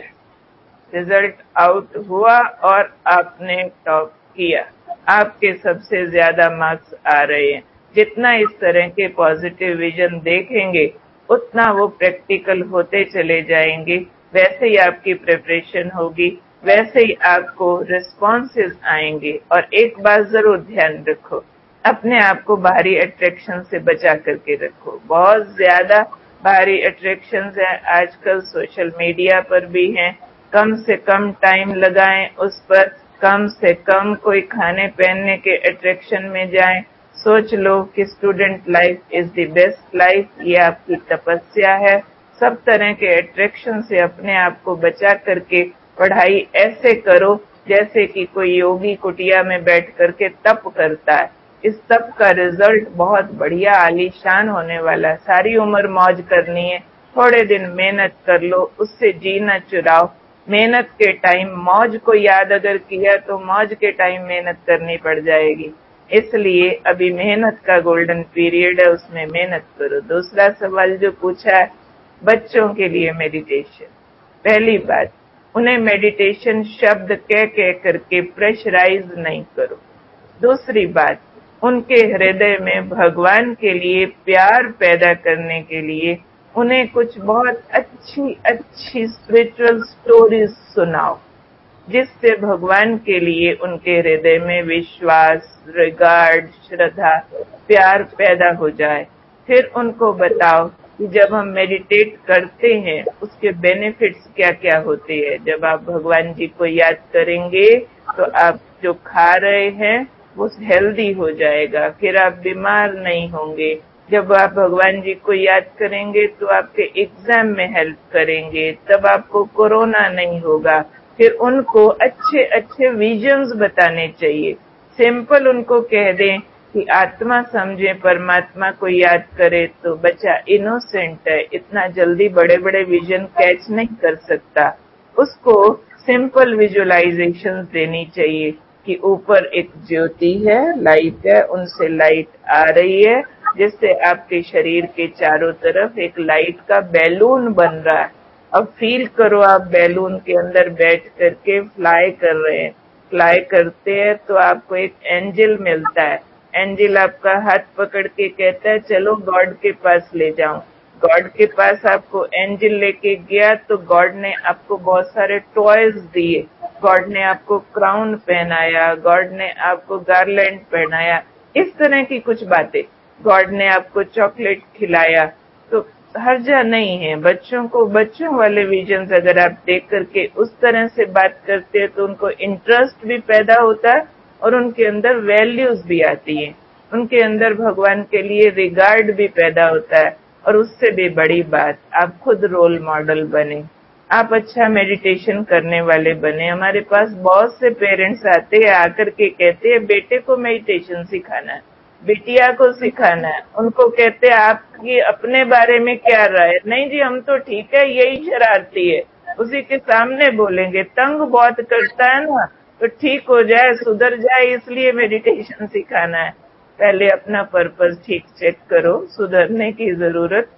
रिजल्ट आउट हुआ और आपने टॉप किया, आपके सबसे ज्यादा मार्क्स आ रहे हैं। जितना इस तरह के पॉजिटिव विजन देखेंगे, उतना वो प्रैक्टिकल होते चले जाएंगे, वैसे ही आपकी प्रिपरेशन होगी, वैसे ही आपको रिस्पॉन्सेज आएंगे। और एक बात जरूर ध्यान रखो, अपने आप को बाहरी अट्रैक्शन से बचा करके रखो। बहुत ज्यादा बाहरी अट्रैक्शंस है आजकल, सोशल मीडिया पर भी हैं। कम से कम टाइम लगाएं उस पर, कम से कम कोई खाने पहनने के अट्रैक्शन में जाएं। सोच लो कि student life is the best life, ये आपकी तपस्या है। सब तरह के अट्रैक्शन से अपने आप को बचा करके पढ़ाई ऐसे करो जैसे कि कोई योगी कुटिया में बैठ करके तप करता है। इस तप का रिजल्ट बहुत बढ़िया आलीशान होने वाला है। सारी उम्र मौज करनी है, थोड़े दिन मेहनत कर लो, उससे जीना चुराओ। मेहनत के टाइम मौज को याद अगर किया तो मौज के टाइम मेहनत करनी पड़ जाएगी, इसलिए अभी मेहनत का गोल्डन पीरियड है, उसमें मेहनत करो। दूसरा सवाल जो पूछा है, बच्चों के लिए मेडिटेशन। पहली बात, उन्हें मेडिटेशन शब्द कह कह करके प्रेशराइज नहीं करो। दूसरी बात, उनके हृदय में भगवान के लिए प्यार पैदा करने के लिए उन्हें कुछ बहुत अच्छी अच्छी स्पिरिचुअल स्टोरीज सुनाओ, जिससे भगवान के लिए उनके हृदय में विश्वास, रिगार्ड, श्रद्धा, प्यार पैदा हो जाए। फिर उनको बताओ कि जब हम मेडिटेट करते हैं उसके बेनिफिट्स क्या क्या होते हैं। जब आप भगवान जी को याद करेंगे तो आप जो खा रहे हैं वो हेल्दी हो जाएगा, फिर आप बीमार नहीं होंगे। जब आप भगवान जी को याद करेंगे तो आपके एग्जाम में हेल्प करेंगे, तब आपको कोरोना नहीं होगा। फिर उनको अच्छे अच्छे विजन्स बताने चाहिए। सिंपल उनको कह दें कि आत्मा समझे, परमात्मा को याद करे, तो बच्चा इनोसेंट है, इतना जल्दी बड़े बड़े विजन कैच नहीं कर सकता। उसको सिंपल विजुअलाइजेशन देनी चाहिए कि ऊपर एक ज्योति है, लाइट है, उनसे लाइट आ रही है, जिससे आपके शरीर के चारों तरफ एक लाइट का बैलून बन रहा है। अब फील करो आप बैलून के अंदर बैठ करके फ्लाई कर रहे हैं। फ्लाई करते हैं तो आपको एक एंजल मिलता है। एंजल आपका हाथ पकड़ के कहता है चलो गॉड के पास ले जाऊं। गॉड के पास आपको एंजल लेके गया तो गॉड ने आपको बहुत सारे टॉयज दिए, गॉड ने आपको क्राउन पहनाया, गॉड ने आपको गार्लैंड पहनाया, इस तरह की कुछ बातें। गॉड ने आपको चॉकलेट खिलाया। तो हर्जा नहीं है, बच्चों को बच्चों वाले विजन्स अगर आप देख करके उस तरह से बात करते हैं तो उनको इंटरेस्ट भी पैदा होता है और उनके अंदर वैल्यूज भी आती हैं, उनके अंदर भगवान के लिए रिगार्ड भी पैदा होता है। और उससे भी बड़ी बात, आप खुद रोल मॉडल बने, आप अच्छा मेडिटेशन करने वाले बने। हमारे पास बहुत से पेरेंट्स आते हैं, आकर के कहते हैं बेटे को मेडिटेशन सिखाना है, बिटिया को सिखाना है। उनको कहते हैं आपकी अपने बारे में क्या राय है? नहीं जी हम तो ठीक है, यही शरारती है। उसी के सामने बोलेंगे, तंग बहुत करता है ना, तो ठीक हो जाए, सुधर जाए, इसलिए मेडिटेशन सिखाना है। पहले अपना पर्पस ठीक चेक करो। सुधरने की जरूरत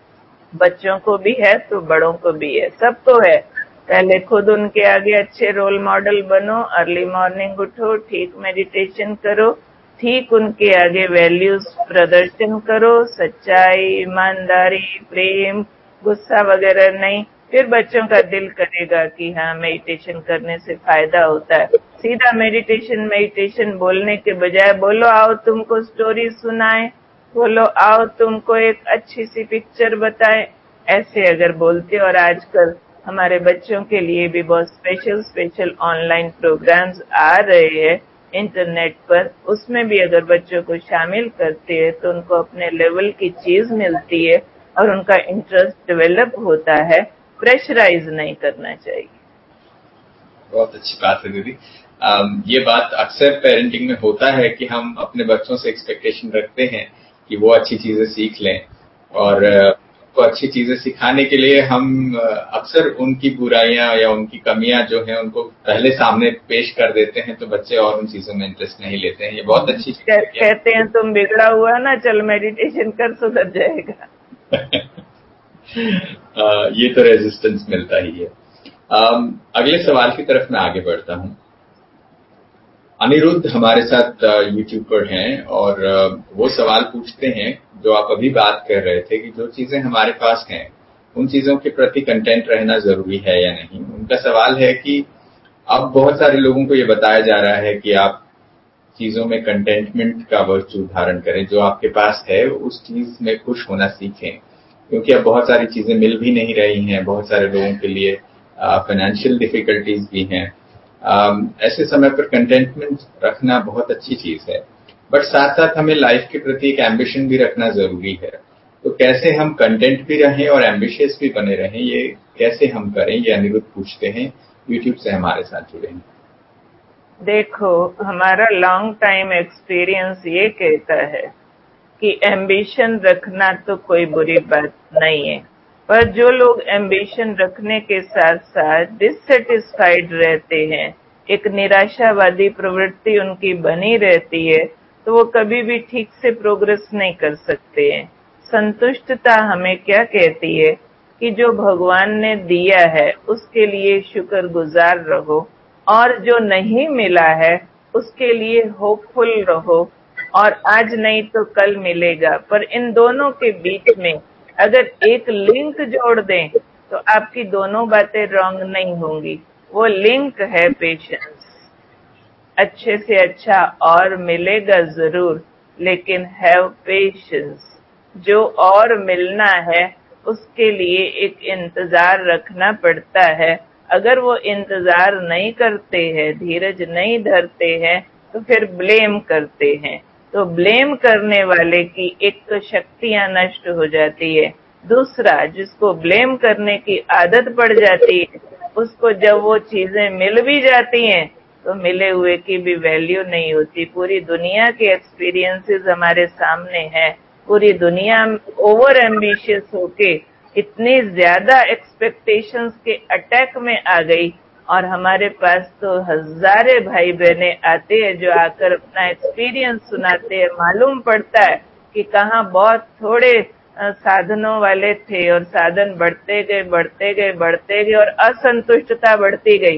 बच्चों को भी है तो बड़ों को भी है, सबको है। पहले खुद उनके आगे अच्छे रोल मॉडल बनो, अर्ली मॉर्निंग उठो, ठीक मेडिटेशन करो, ठीक उनके आगे वैल्यूज प्रदर्शन करो, सच्चाई, ईमानदारी, प्रेम, गुस्सा वगैरह नहीं। फिर बच्चों का दिल करेगा कि हाँ मेडिटेशन करने से फायदा होता है। सीधा मेडिटेशन मेडिटेशन बोलने के बजाय बोलो आओ तुमको स्टोरी सुनाए, बोलो आओ तुमको एक अच्छी सी पिक्चर बताए, ऐसे अगर बोलते। और आजकल हमारे बच्चों के लिए भी बहुत स्पेशल स्पेशल ऑनलाइन प्रोग्राम्स आ रहे हैं इंटरनेट पर, उसमें भी अगर बच्चों को शामिल करते हैं तो उनको अपने लेवल की चीज मिलती है और उनका इंटरेस्ट डेवलप होता है। प्रेशराइज नहीं करना चाहिए। बहुत अच्छी बात है दीदी। अम, ये बात अक्सर पेरेंटिंग में होता है कि हम अपने बच्चों से एक्सपेक्टेशन रखते हैं कि वो अच्छी चीजें सीख लें, और को अच्छी चीजें सिखाने के लिए हम अक्सर उनकी बुराइयां या उनकी कमियां जो हैं उनको पहले सामने पेश कर देते हैं, तो बच्चे और उन चीजों में इंटरेस्ट नहीं लेते हैं। ये बहुत अच्छी चीज कह, है कि कहते हैं तुम बिगड़ा हुआ ना, चल मेडिटेशन कर, सुधर जाएगा। आ, ये तो रेजिस्टेंस मिलता ही है। आ, अगले सवाल की तरफ मैं आगे बढ़ता हूं। अनिरुद्ध हमारे साथ यूट्यूब पर हैं और वो सवाल पूछते हैं जो आप अभी बात कर रहे थे कि जो चीजें हमारे पास हैं उन चीजों के प्रति कंटेंट रहना जरूरी है या नहीं। उनका सवाल है कि अब बहुत सारे लोगों को ये बताया जा रहा है कि आप चीजों में कंटेंटमेंट का वर्चू धारण करें, जो आपके पास है उस चीज में खुश होना सीखें, क्योंकि अब बहुत सारी चीजें मिल भी नहीं रही हैं, बहुत सारे लोगों के लिए फाइनेंशियल डिफिकल्टीज भी हैं। Um, ऐसे समय पर कंटेंटमेंट रखना बहुत अच्छी चीज है, बट साथ साथ हमें लाइफ के प्रति एक एम्बिशन भी रखना जरूरी है। तो कैसे हम कंटेंट भी रहें और एम्बिशियस भी बने रहें, ये कैसे हम करें, ये अनिरुद्ध पूछते हैं, यूट्यूब से हमारे साथ जुड़े हैं। देखो, हमारा लॉन्ग टाइम एक्सपीरियंस ये कहता है कि एम्बिशन रखना तो कोई बुरी बात नहीं है, पर जो लोग एम्बिशन रखने के साथ साथ डिससेटिस्फाइड रहते हैं, एक निराशावादी प्रवृत्ति उनकी बनी रहती है, तो वो कभी भी ठीक से प्रोग्रेस नहीं कर सकते हैं। संतुष्टता हमें क्या कहती है कि जो भगवान ने दिया है उसके लिए शुक्रगुजार रहो, और जो नहीं मिला है उसके लिए होपफुल रहो, और आज नहीं तो कल मिलेगा। पर इन दोनों के बीच में अगर एक लिंक जोड़ दें तो आपकी दोनों बातें रॉन्ग नहीं होंगी। वो लिंक है पेशेंस। अच्छे से अच्छा और मिलेगा जरूर, लेकिन हैव पेशेंस। जो और मिलना है उसके लिए एक इंतजार रखना पड़ता है। अगर वो इंतजार नहीं करते हैं, धीरज नहीं धरते हैं, तो फिर ब्लेम करते हैं। तो ब्लेम करने वाले की एक तो शक्तियां नष्ट हो जाती है, दूसरा जिसको ब्लेम करने की आदत पड़ जाती है उसको जब वो चीजें मिल भी जाती हैं तो मिले हुए की भी वैल्यू नहीं होती। पूरी दुनिया के एक्सपीरियंसेस हमारे सामने हैं। पूरी दुनिया ओवर एम्बिशियस होके इतनी ज्यादा एक्सपेक्टेशंस के अटैक में आ गई, और हमारे पास तो हजारे भाई बहने आते हैं जो आकर अपना एक्सपीरियंस सुनाते हैं। मालूम पड़ता है कि कहाँ बहुत थोड़े साधनों वाले थे और साधन बढ़ते गए बढ़ते गए बढ़ते गए और असंतुष्टता बढ़ती गई।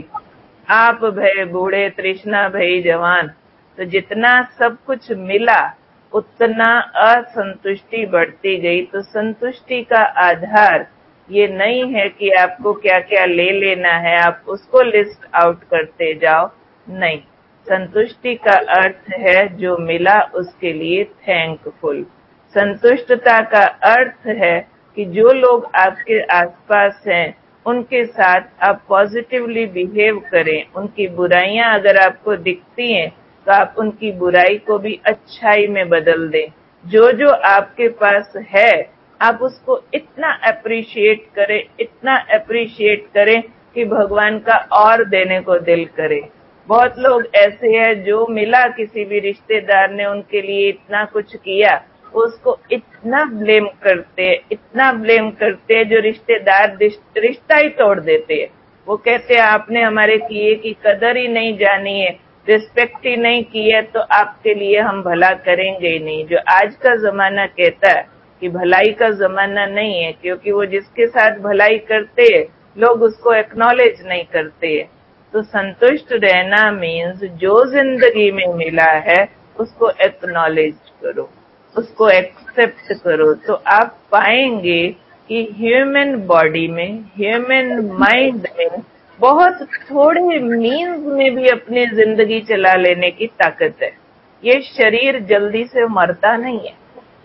आप भय बूढ़े, तृष्णा भई जवान। तो जितना सब कुछ मिला उतना असंतुष्टि बढ़ती गई। तो संतुष्टि का आधार ये नहीं है कि आपको क्या क्या ले लेना है, आप उसको लिस्ट आउट करते जाओ। नहीं, संतुष्टि का अर्थ है जो मिला उसके लिए थैंकफुल। संतुष्टता का अर्थ है कि जो लोग आपके आसपास हैं उनके साथ आप पॉजिटिवली बिहेव करें। उनकी बुराइयां अगर आपको दिखती हैं तो आप उनकी बुराई को भी अच्छाई में बदल दें। जो जो आपके पास है आप उसको इतना अप्रिशिएट करें, इतना अप्रिशिएट करें कि भगवान का और देने को दिल करे। बहुत लोग ऐसे हैं जो मिला किसी भी रिश्तेदार ने उनके लिए इतना कुछ किया, उसको इतना ब्लेम करते हैं, इतना ब्लेम करते हैं, जो रिश्तेदार रिश्ता ही तोड़ देते हैं। वो कहते हैं आपने हमारे किए की कदर ही नहीं जानी है, रिस्पेक्ट ही नहीं की है, तो आपके लिए हम भला करेंगे ही नहीं। जो आज का जमाना कहता है कि भलाई का जमाना नहीं है, क्योंकि वो जिसके साथ भलाई करते हैं लोग उसको एक्नॉलेज नहीं करते हैं। तो संतुष्ट रहना मीन्स जो जिंदगी में मिला है उसको एक्नॉलेज करो, उसको एक्सेप्ट करो। तो आप पाएंगे कि ह्यूमन बॉडी में, ह्यूमन माइंड में बहुत थोड़े मीन्स में भी अपनी जिंदगी चला लेने की ताकत है। ये शरीर जल्दी से मरता नहीं है।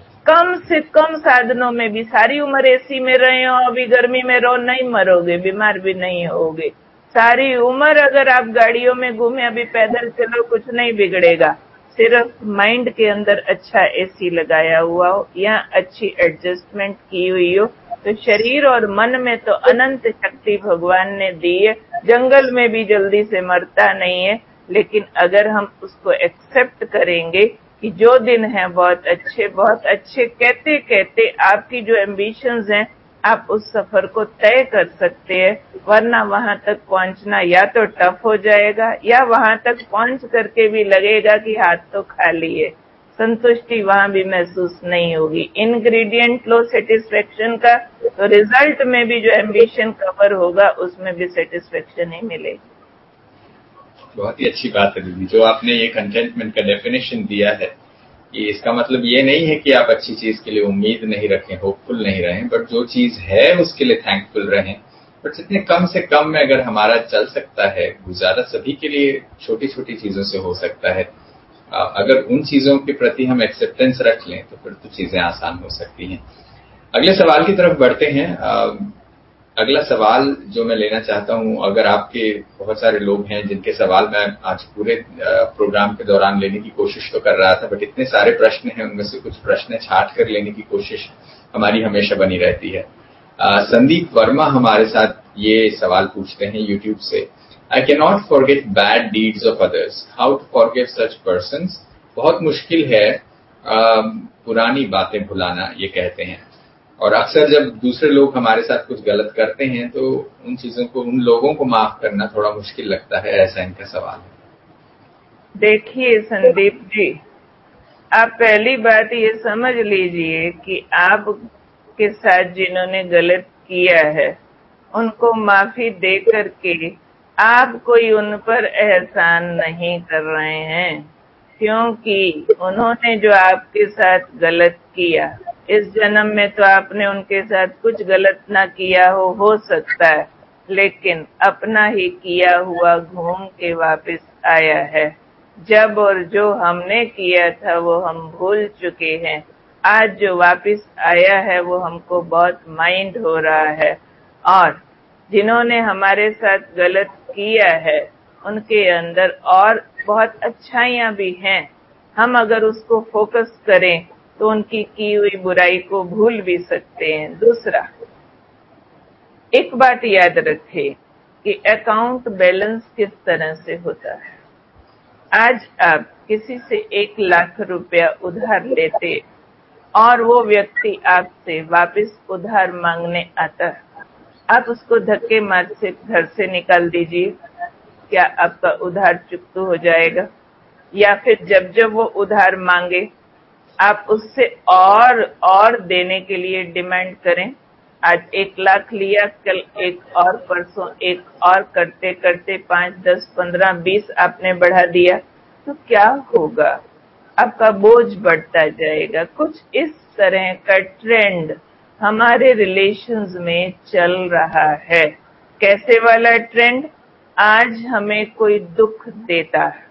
कम से कम साधनों में भी सारी उम्र एसी में रहे हो, अभी गर्मी में रहो, नहीं मरोगे, बीमार भी नहीं होगे। सारी उम्र अगर आप गाड़ियों में घूमे, अभी पैदल चलो, कुछ नहीं बिगड़ेगा। सिर्फ माइंड के अंदर अच्छा एसी लगाया हुआ हो या अच्छी एडजस्टमेंट की हुई हो, तो शरीर और मन में तो अनंत शक्ति भगवान ने दी है, जंगल में भी जल्दी से मरता नहीं है। लेकिन अगर हम उसको एक्सेप्ट करेंगे कि जो दिन है बहुत अच्छे बहुत अच्छे कहते कहते आपकी जो एम्बिशंस हैं आप उस सफर को तय कर सकते हैं, वरना वहां तक पहुंचना या तो टफ हो जाएगा या वहां तक पहुंच करके भी लगेगा कि हाथ तो खाली है, संतुष्टि वहां भी महसूस नहीं होगी। इंग्रेडिएंट लो सेटिस्फेक्शन का, तो रिजल्ट में भी जो एम्बिशन कवर होगा उसमें भी सेटिस्फेक्शन ही मिलेगी। बहुत ही अच्छी बात है दीदी, जो आपने ये कंटेंटमेंट का डेफिनेशन दिया है कि इसका मतलब ये नहीं है कि आप अच्छी चीज के लिए उम्मीद नहीं रखें, होपफुल नहीं रहें, बट जो चीज है उसके लिए थैंकफुल रहें। बट जितने कम से कम में अगर हमारा चल सकता है, गुजारा सभी के लिए छोटी छोटी चीजों से हो सकता है। अगर उन चीजों के प्रति हम एक्सेप्टेंस रख लें तो फिर तो चीजें आसान हो सकती हैं। अगले सवाल की तरफ बढ़ते हैं। अगला सवाल जो मैं लेना चाहता हूं, अगर आपके बहुत सारे लोग हैं जिनके सवाल मैं आज पूरे प्रोग्राम के दौरान लेने की कोशिश तो कर रहा था, बट इतने सारे प्रश्न हैं, उनमें से कुछ प्रश्न छांट कर लेने की कोशिश हमारी हमेशा बनी रहती है। संदीप वर्मा हमारे साथ ये सवाल पूछते हैं यूट्यूब से। I can not forget bad deeds of others, how to forgive such persons. बहुत मुश्किल है आ, पुरानी बातें भुलाना, ये कहते हैं। और अक्सर जब दूसरे लोग हमारे साथ कुछ गलत करते हैं तो उन चीजों को, उन लोगों को माफ करना थोड़ा मुश्किल लगता है, ऐसा इनका सवाल है। देखिए संदीप जी, आप पहली बात ये समझ लीजिए कि आपके साथ जिन्होंने गलत किया है उनको माफी दे करके आप कोई उन पर एहसान नहीं कर रहे हैं, क्योंकि उन्होंने जो आपके साथ गलत किया, इस जन्म में तो आपने उनके साथ कुछ गलत ना किया हो हो सकता है, लेकिन अपना ही किया हुआ घूम के वापस आया है। जब और जो हमने किया था वो हम भूल चुके हैं, आज जो वापस आया है वो हमको बहुत माइंड हो रहा है। और जिन्होंने हमारे साथ गलत किया है उनके अंदर और बहुत अच्छाइयां भी हैं, हम अगर उसको फोकस करें तो उनकी की हुई बुराई को भूल भी सकते हैं। दूसरा, एक बात याद रखें कि अकाउंट बैलेंस किस तरह से होता है। आज आप किसी से एक लाख रुपया उधार लेते और वो व्यक्ति आपसे वापस उधार मांगने आता है, आप उसको धक्के मार से घर से निकाल दीजिए, क्या आपका उधार चुकता हो जाएगा? या फिर जब जब वो उधार मांगे आप उससे और और देने के लिए डिमांड करें? आज एक लाख लिया, कल एक और, परसों एक और, करते करते पांच दस पंद्रह बीस आपने बढ़ा दिया, तो क्या होगा? आपका बोझ बढ़ता जाएगा। कुछ इस तरह का ट्रेंड हमारे रिलेशंस में चल रहा है। कैसे वाला ट्रेंड? आज हमें कोई दुख देता है,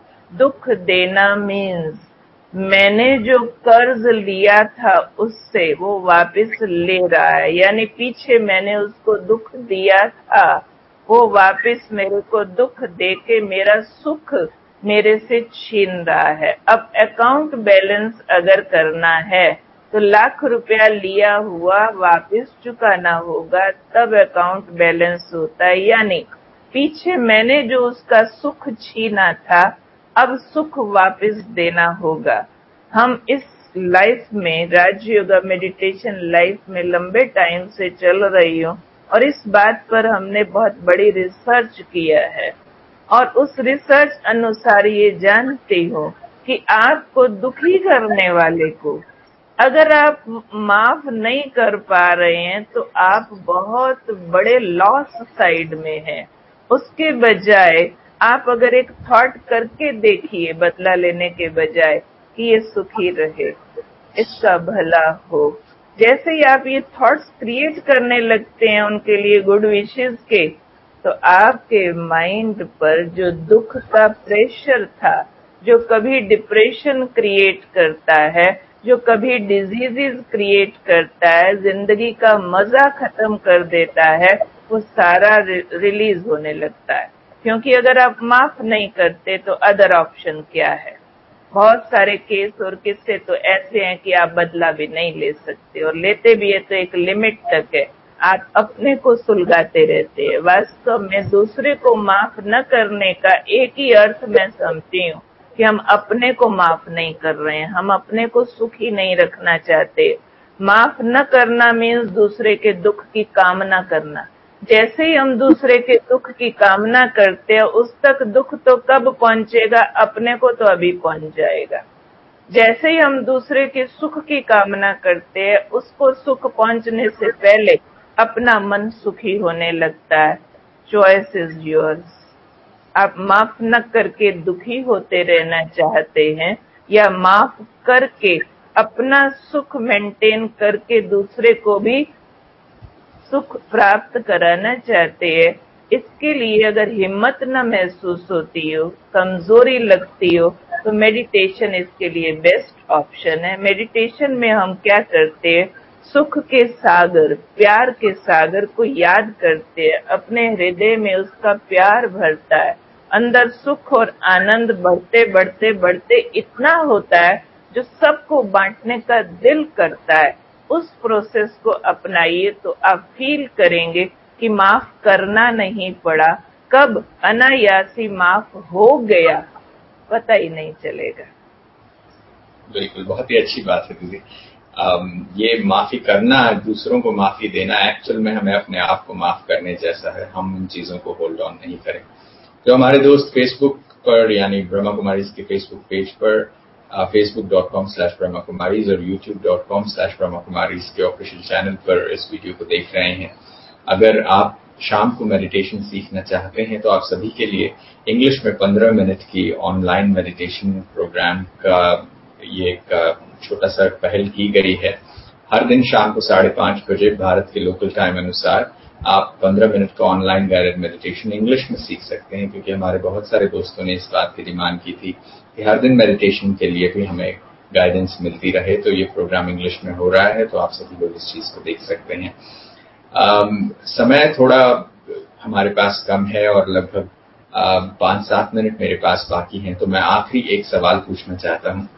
दुख देना मीन्स मैंने जो कर्ज लिया था उससे वो वापस ले रहा है, यानी पीछे मैंने उसको दुख दिया था वो वापस मेरे को दुख देके मेरा सुख मेरे से छीन रहा है। अब अकाउंट बैलेंस अगर करना है तो लाख रुपया लिया हुआ वापस चुकाना होगा, तब अकाउंट बैलेंस होता है। यानी पीछे मैंने जो उसका सुख छीना था अब सुख वापस देना होगा। हम इस लाइफ में, राजयोगा मेडिटेशन लाइफ में लंबे टाइम से चल रही हूँ और इस बात पर हमने बहुत बड़ी रिसर्च किया है और उस रिसर्च अनुसार ये जानती हूँ कि आपको दुखी करने वाले को अगर आप माफ नहीं कर पा रहे हैं तो आप बहुत बड़े लॉस साइड में हैं। उसके बजाय आप अगर एक थॉट करके देखिए बदला लेने के बजाय कि ये सुखी रहे, इसका भला हो, जैसे ही आप ये थॉट्स क्रिएट करने लगते हैं उनके लिए गुड विशेस के, तो आपके माइंड पर जो दुख का प्रेशर था, जो कभी डिप्रेशन क्रिएट करता है, जो कभी डिजीजेस क्रिएट करता है, जिंदगी का मजा खत्म कर देता है, वो सारा रिलीज होने लगता है। क्योंकि अगर आप माफ नहीं करते तो अदर ऑप्शन क्या है? बहुत सारे केस और किस्से तो ऐसे हैं कि आप बदला भी नहीं ले सकते, और लेते भी है तो एक लिमिट तक है। आप अपने को सुलगाते रहते हैं। वास्तव में दूसरे को माफ न करने का एक ही अर्थ मैं समझती हूँ कि हम अपने को माफ नहीं कर रहे हैं, हम अपने को सुखी नहीं रखना चाहते। माफ न करना मीन्स दूसरे के दुख की कामना करना। जैसे ही हम दूसरे के दुख की कामना करते हैं, उस तक दुख तो कब पहुंचेगा, अपने को तो अभी पहुंच जाएगा। जैसे ही हम दूसरे के सुख की कामना करते हैं, उसको सुख पहुंचने से पहले अपना मन सुखी होने लगता है। Choice is yours. आप माफ न करके दुखी होते रहना चाहते हैं, या माफ करके अपना सुख मेंटेन करके दूसरे को भी सुख प्राप्त कराना चाहते हैं। इसके लिए अगर हिम्मत न महसूस होती हो, कमजोरी लगती हो, तो मेडिटेशन इसके लिए बेस्ट ऑप्शन है। मेडिटेशन में हम क्या करते हैं, सुख के सागर, प्यार के सागर को याद करते हैं, अपने हृदय में उसका प्यार भरता है, अंदर सुख और आनंद बढ़ते बढ़ते बढ़ते इतना होता है जो सबको बांटने का दिल करता है। उस प्रोसेस को अपनाइए तो आप फील करेंगे कि माफ करना नहीं पड़ा, कब अनायासी माफ हो गया पता ही नहीं चलेगा। बिल्कुल, बहुत ही अच्छी बात है दीदी। ये माफी करना, दूसरों को माफी देना, एक्चुअल में हमें अपने आप को माफ करने जैसा है। हम उन चीजों को होल्ड ऑन नहीं करें। जो हमारे दोस्त फेसबुक पर, यानी ब्रह्मा कुमारीज के फेसबुक पेज पर Facebook dot com slash Brahma Kumaris और YouTube dot com slash Brahma Kumaris के ऑफिशियल चैनल पर इस वीडियो को देख रहे हैं, अगर आप शाम को मेडिटेशन सीखना चाहते हैं तो आप सभी के लिए इंग्लिश में पंद्रह मिनट की ऑनलाइन मेडिटेशन प्रोग्राम का ये एक छोटा सा पहल की गई है। हर दिन शाम को साढ़े पांच बजे भारत के लोकल टाइम अनुसार आप पंद्रह मिनट का ऑनलाइन गाइडेड मेडिटेशन इंग्लिश में सीख सकते हैं, क्योंकि हमारे बहुत सारे दोस्तों ने इस बात की डिमांड की थी कि हर दिन मेडिटेशन के लिए भी हमें गाइडेंस मिलती रहे। तो ये प्रोग्राम इंग्लिश में हो रहा है, तो आप सभी लोग इस चीज को देख सकते हैं। आम, समय थोड़ा हमारे पास कम है और लगभग पांच सात मिनट मेरे पास बाकी हैं, तो मैं आखिरी एक सवाल पूछना चाहता हूँ।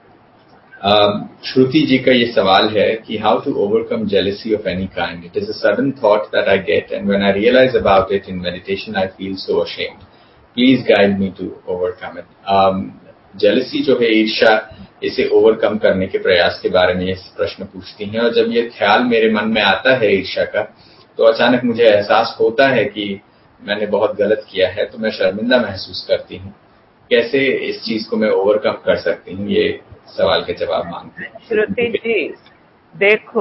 श्रुति जी का ये सवाल है कि how to overcome jealousy of any kind. It is a sudden thought that I get and when I realise about it in meditation I feel so ashamed. Please guide me to overcome it. Jealousy जो है, ईर्ष्या, इसे overcome करने के प्रयास के बारे में ये प्रश्न पूछती हैं। और जब ये ख्याल मेरे मन में आता है ईर्ष्या का, तो अचानक मुझे एहसास होता है कि मैंने बहुत गलत किया है, तो मैं शर्मिंदा महसूस करती हूँ। कैसे इस चीज को मैं ओवरकम कर सकती हूँ, ये सवाल के जवाब मांगती हूँ। श्रुति जी, देखो,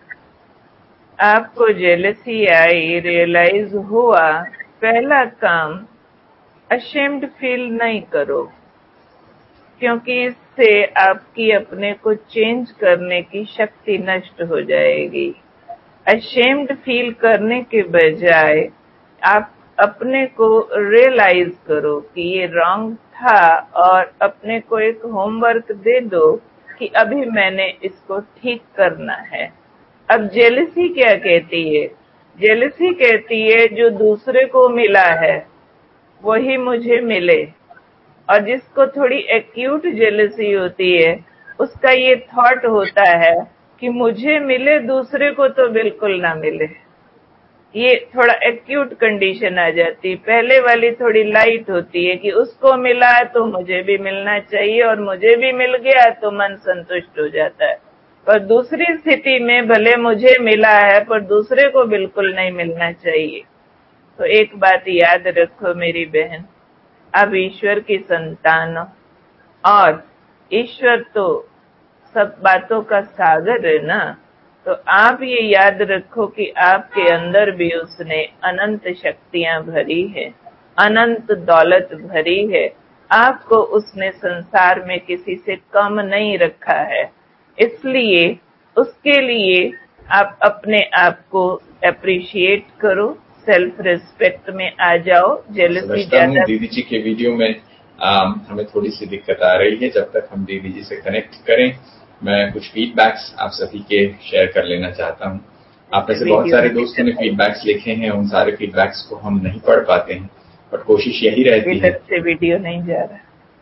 आपको जेलसी आई, रियलाइज हुआ, पहला काम अशेम्ड फील नहीं करो, क्योंकि इससे आपकी अपने को चेंज करने की शक्ति नष्ट हो जाएगी। अशेम्ड फील करने के बजाय आप अपने को रियलाइज करो कि ये रॉन्ग था, और अपने को एक होमवर्क दे दो कि अभी मैंने इसको ठीक करना है। अब जेलसी क्या कहती है? जेलसी कहती है जो दूसरे को मिला है वही मुझे मिले। और जिसको थोड़ी एक्यूट जेलसी होती है, उसका ये थॉट होता है कि मुझे मिले, दूसरे को तो बिल्कुल ना मिले। ये थोड़ा एक्यूट कंडीशन आ जाती है। पहले वाली थोड़ी लाइट होती है कि उसको मिला है तो मुझे भी मिलना चाहिए, और मुझे भी मिल गया तो मन संतुष्ट हो जाता है। पर दूसरी स्थिति में भले मुझे मिला है पर दूसरे को बिल्कुल नहीं मिलना चाहिए। तो एक बात याद रखो मेरी बहन, आप ईश्वर की संतान हो, और ईश्वर तो सब बातों का सागर है ना। तो आप ये याद रखो कि आपके अंदर भी उसने अनंत शक्तियां भरी है, अनंत दौलत भरी है। आपको उसने संसार में किसी से कम नहीं रखा है, इसलिए उसके लिए आप अपने आप को अप्रिशिएट करो, सेल्फ रिस्पेक्ट में आ जाओ। जेलसी ज्यादा, दीदी जी के वीडियो में आ, हमें थोड़ी सी दिक्कत आ रही है। जब तक हम दीदी जी से कनेक्ट करें, मैं कुछ फीडबैक्स आप सभी के शेयर कर लेना चाहता हूँ। आप में से बहुत सारे दोस्तों ने फीडबैक्स लिखे हैं, उन सारे फीडबैक्स को हम नहीं पढ़ पाते हैं, बट कोशिश यही रहती है। इधर से वीडियो नहीं जा रहा।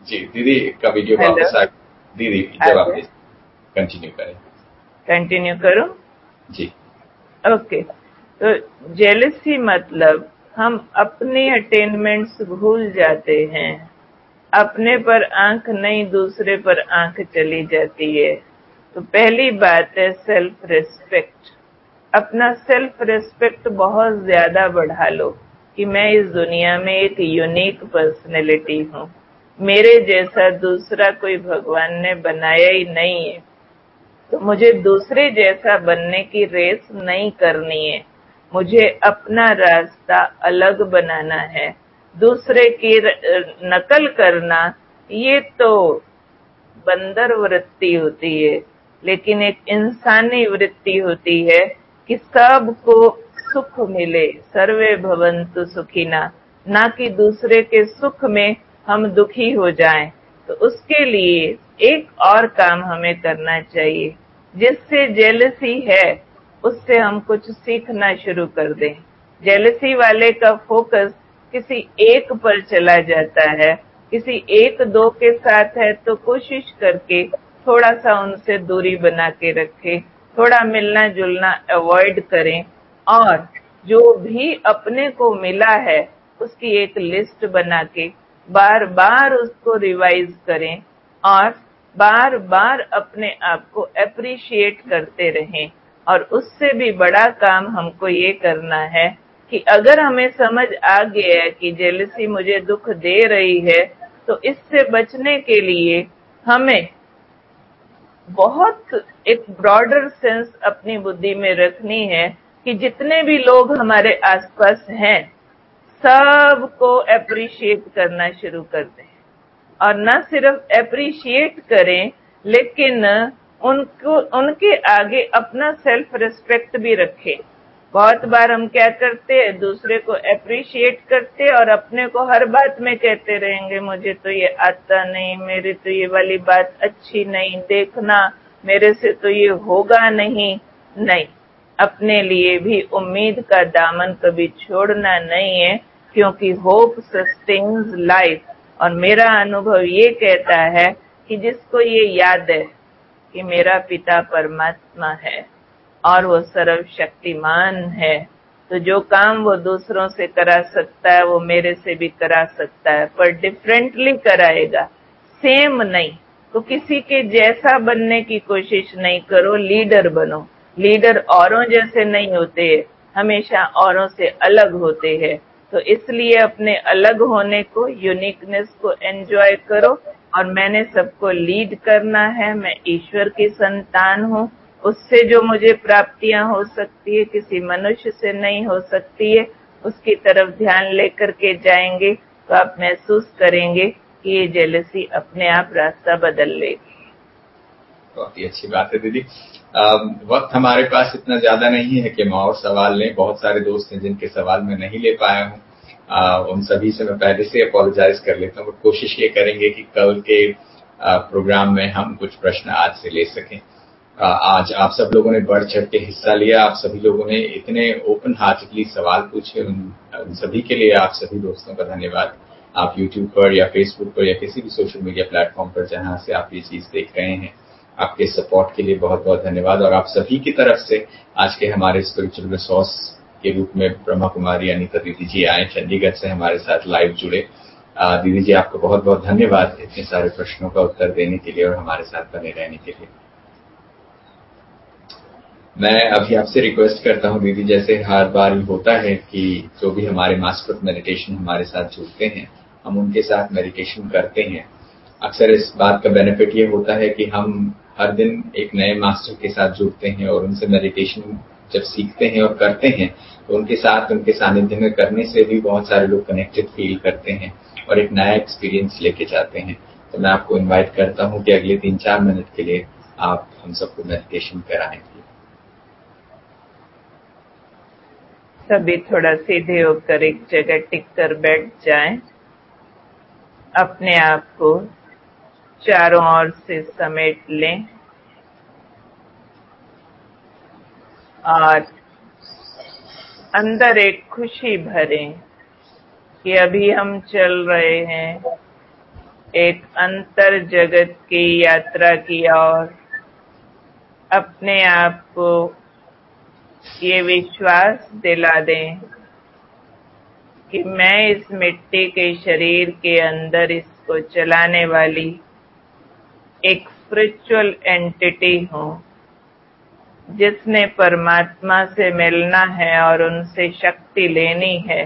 जी दीदी का वीडियो हेलो, वापस आ दीदी जवाब आगे दे कंटिन्यू करें। कंटिन्यू करूं? जी ओके, तो जेलसी मतलब हम अपने अटेनमेंट्स भूल जाते हैं, अपने पर आंख नहीं दूसरे पर आंख चली जाती है। तो पहली बात है सेल्फ रिस्पेक्ट। अपना सेल्फ रिस्पेक्ट बहुत ज्यादा बढ़ा लो कि मैं इस दुनिया में एक यूनिक पर्सनैलिटी हूँ, मेरे जैसा दूसरा कोई भगवान ने बनाया ही नहीं है, तो मुझे दूसरे जैसा बनने की रेस नहीं करनी है, मुझे अपना रास्ता अलग बनाना है। दूसरे की नकल करना ये तो बंदर वृत्ति होती है, लेकिन एक इंसानी वृत्ति होती है कि सबको सुख मिले, सर्वे भवन्तु सुखिना, ना कि दूसरे के सुख में हम दुखी हो जाएं। तो उसके लिए एक और काम हमें करना चाहिए, जिससे जेलसी है उससे हम कुछ सीखना शुरू कर दें। जेलसी वाले का फोकस किसी एक पर चला जाता है, किसी एक दो के साथ है तो कोशिश करके थोड़ा सा उनसे दूरी बना के रखें, थोड़ा मिलना जुलना अवॉइड करें, और जो भी अपने को मिला है उसकी एक लिस्ट बना के बार बार उसको रिवाइज करें और बार बार अपने आप को अप्रिशिएट करते रहें। और उससे भी बड़ा काम हमको ये करना है कि अगर हमें समझ आ गया है कि जेलसी मुझे दुख दे रही है, तो इससे बचने के लिए हमें बहुत एक ब्रॉडर सेंस अपनी बुद्धि में रखनी है कि जितने भी लोग हमारे आसपास हैं सबको अप्रिशिएट करना शुरू कर दें, और न सिर्फ अप्रिशिएट करें लेकिन उनको उनके आगे अपना सेल्फ रिस्पेक्ट भी रखें। बहुत बार हम क्या करते हैं, दूसरे को अप्रिशिएट करते और अपने को हर बात में कहते रहेंगे मुझे तो ये आता नहीं, मेरे तो ये वाली बात अच्छी नहीं, देखना मेरे से तो ये होगा नहीं। नहीं, अपने लिए भी उम्मीद का दामन कभी छोड़ना नहीं है, क्योंकि होप सस्टेन्स लाइफ। और मेरा अनुभव ये कहता है कि जिसको ये याद है कि मेरा पिता परमात्मा है और वो सर्वशक्तिमान है, तो जो काम वो दूसरों से करा सकता है वो मेरे से भी करा सकता है, पर डिफरेंटली कराएगा, सेम नहीं। तो किसी के जैसा बनने की कोशिश नहीं करो, लीडर बनो। लीडर औरों जैसे नहीं होते, हमेशा औरों से अलग होते हैं। तो इसलिए अपने अलग होने को, यूनिकनेस को एंजॉय करो। और मैंने सबको लीड करना है, मैं ईश्वर की संतान हूँ, उससे जो मुझे प्राप्तियां हो सकती है किसी मनुष्य से नहीं हो सकती है, उसकी तरफ ध्यान लेकर के जाएंगे तो आप महसूस करेंगे कि ये जेलसी अपने आप रास्ता बदल लेगी। बहुत ही अच्छी बात है दीदी। वक्त हमारे पास इतना ज्यादा नहीं है कि हम और सवाल लें, बहुत सारे दोस्त हैं जिनके सवाल मैं नहीं ले पाया हूँ, आ, उन सभी से मैं पहले से अपोलोजाइज कर लेता हूँ। कोशिश ये करेंगे कि कल के आ, प्रोग्राम में हम कुछ प्रश्न आज से ले सकें। आ, आज आप सब लोगों ने बढ़ चढ़ के हिस्सा लिया, आप सभी लोगों ने इतने ओपन हार्टेडली सवाल पूछे, उन, उन सभी के लिए आप सभी दोस्तों का धन्यवाद। आप यूट्यूब पर या फेसबुक पर या किसी भी सोशल मीडिया प्लेटफॉर्म पर जहां से आप ये चीज देख रहे हैं, आपके सपोर्ट के लिए बहुत बहुत धन्यवाद। और आप सभी की तरफ से आज के हमारे स्पिरिचुअल रिसोर्स के रूप में ब्रह्मा कुमारी अनीता दीदी जी आए, चंडीगढ़ से हमारे साथ लाइव जुड़े। दीदी जी आपको बहुत बहुत धन्यवाद इतने सारे प्रश्नों का उत्तर देने के लिए और हमारे साथ बने रहने के लिए। मैं अभी आपसे रिक्वेस्ट करता हूं दीदी, जैसे हर बार होता है कि जो भी हमारे मास्टर ऑफ मेडिटेशन हमारे साथ जुड़ते हैं, हम उनके साथ मेडिटेशन करते हैं। अक्सर इस बात का बेनिफिट ये होता है कि हम हर दिन एक नए मास्टर के साथ जुड़ते हैं और उनसे मेडिटेशन जब सीखते हैं और करते हैं तो उनके साथ उनके सानिध्य में करने से भी बहुत सारे लोग कनेक्टेड फील करते हैं और एक नया एक्सपीरियंस लेके जाते हैं। तो मैं आपको इन्वाइट करता हूं कि अगले तीन चार मिनट के लिए आप हम सबको मेडिटेशन कराएंगे। सभी थोड़ा सीधे होकर एक जगह टिक कर बैठ जाएं, अपने आप को चारों ओर से समेट लें और अंदर एक खुशी भरें कि अभी हम चल रहे हैं, एक अंतर जगत की यात्रा की और अपने आप को ये विश्वास दिला दें कि मैं इस मिट्टी के शरीर के अंदर इसको चलाने वाली एक स्पिरिचुअल एंटिटी हूँ, जिसने परमात्मा से मिलना है और उनसे शक्ति लेनी है।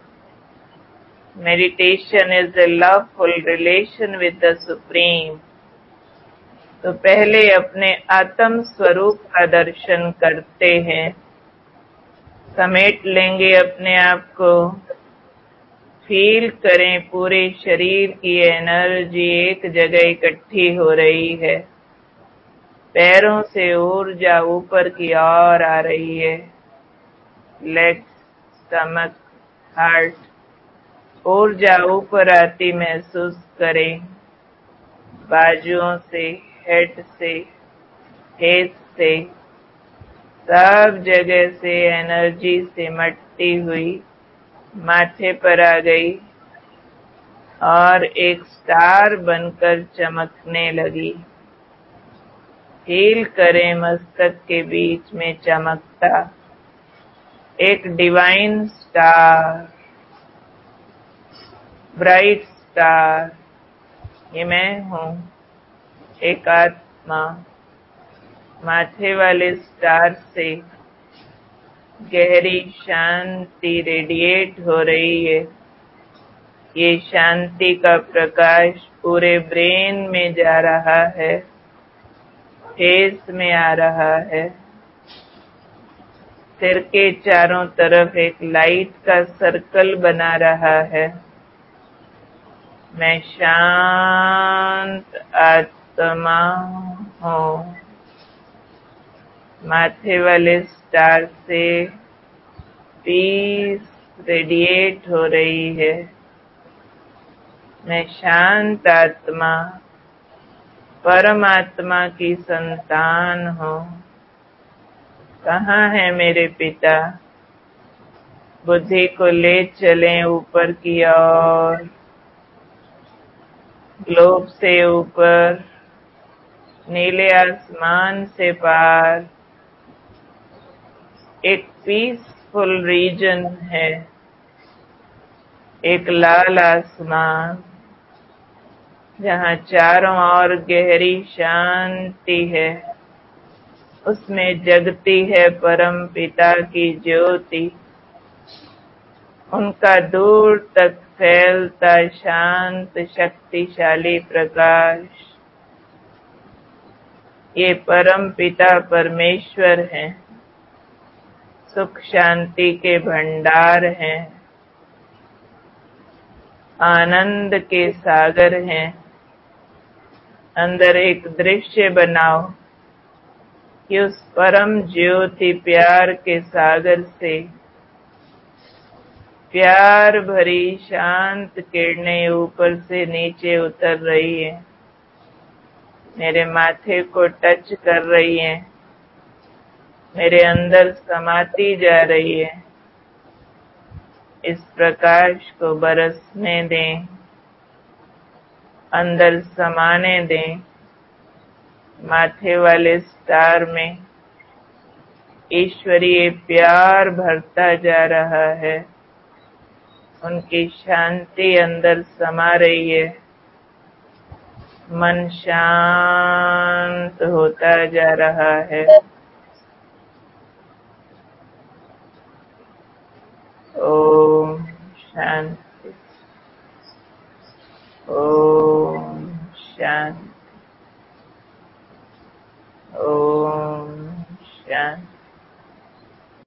Meditation is a loveful relation with the supreme. तो पहले अपने आत्म स्वरूप का दर्शन करते हैं, समेट लेंगे अपने आप को, फील करें पूरे शरीर की एनर्जी एक जगह इकट्ठी हो रही है, पैरों से ऊर्जा ऊपर की ओर आ रही है, लेग्स, स्टमक, हार्ट, ऊर्जा ऊपर आती महसूस करें, बाजुओं से, हेड से, फेस से, सब जगह से एनर्जी सिमटती हुई माथे पर आ गई और एक स्टार बनकर चमकने लगी। फील करें मस्तक के बीच में चमकता एक डिवाइन स्टार, ब्राइट स्टार। ये मैं हूँ, एक आत्मा। माथे वाले स्टार से गहरी शांति रेडिएट हो रही है। ये शांति का प्रकाश पूरे ब्रेन में जा रहा है, फेस में आ रहा है, सिर के चारों तरफ एक लाइट का सर्कल बना रहा है। मैं शांत आत्मा हूँ। माथे वाले स्टार से पीस रेडिएट हो रही है। मैं शांत आत्मा, परमात्मा की संतान हूँ। कहाँ है मेरे पिता? बुद्धि को ले चलें ऊपर की ओर, ग्लोब से ऊपर, नीले आसमान से पार। एक पीसफुल रीजन है, एक लाल आसमान, जहाँ चारों ओर गहरी शांति है। उसमें जगती है परम पिता की ज्योति, उनका दूर तक फैलता शांत शक्तिशाली प्रकाश। ये परम पिता परमेश्वर हैं, सुख शांति के भंडार हैं, आनंद के सागर हैं। अंदर एक दृश्य बनाओ कि उस परम ज्योति प्यार के सागर से प्यार भरी शांत किरणें ऊपर से नीचे उतर रही है, मेरे माथे को टच कर रही है, मेरे अंदर समाती जा रही है। इस प्रकाश को बरसने दें, अंदर समाने दें। माथे वाले स्टार में ईश्वरीय प्यार भरता जा रहा है, उनकी शांति अंदर समा रही है। मन शांत होता जा रहा है।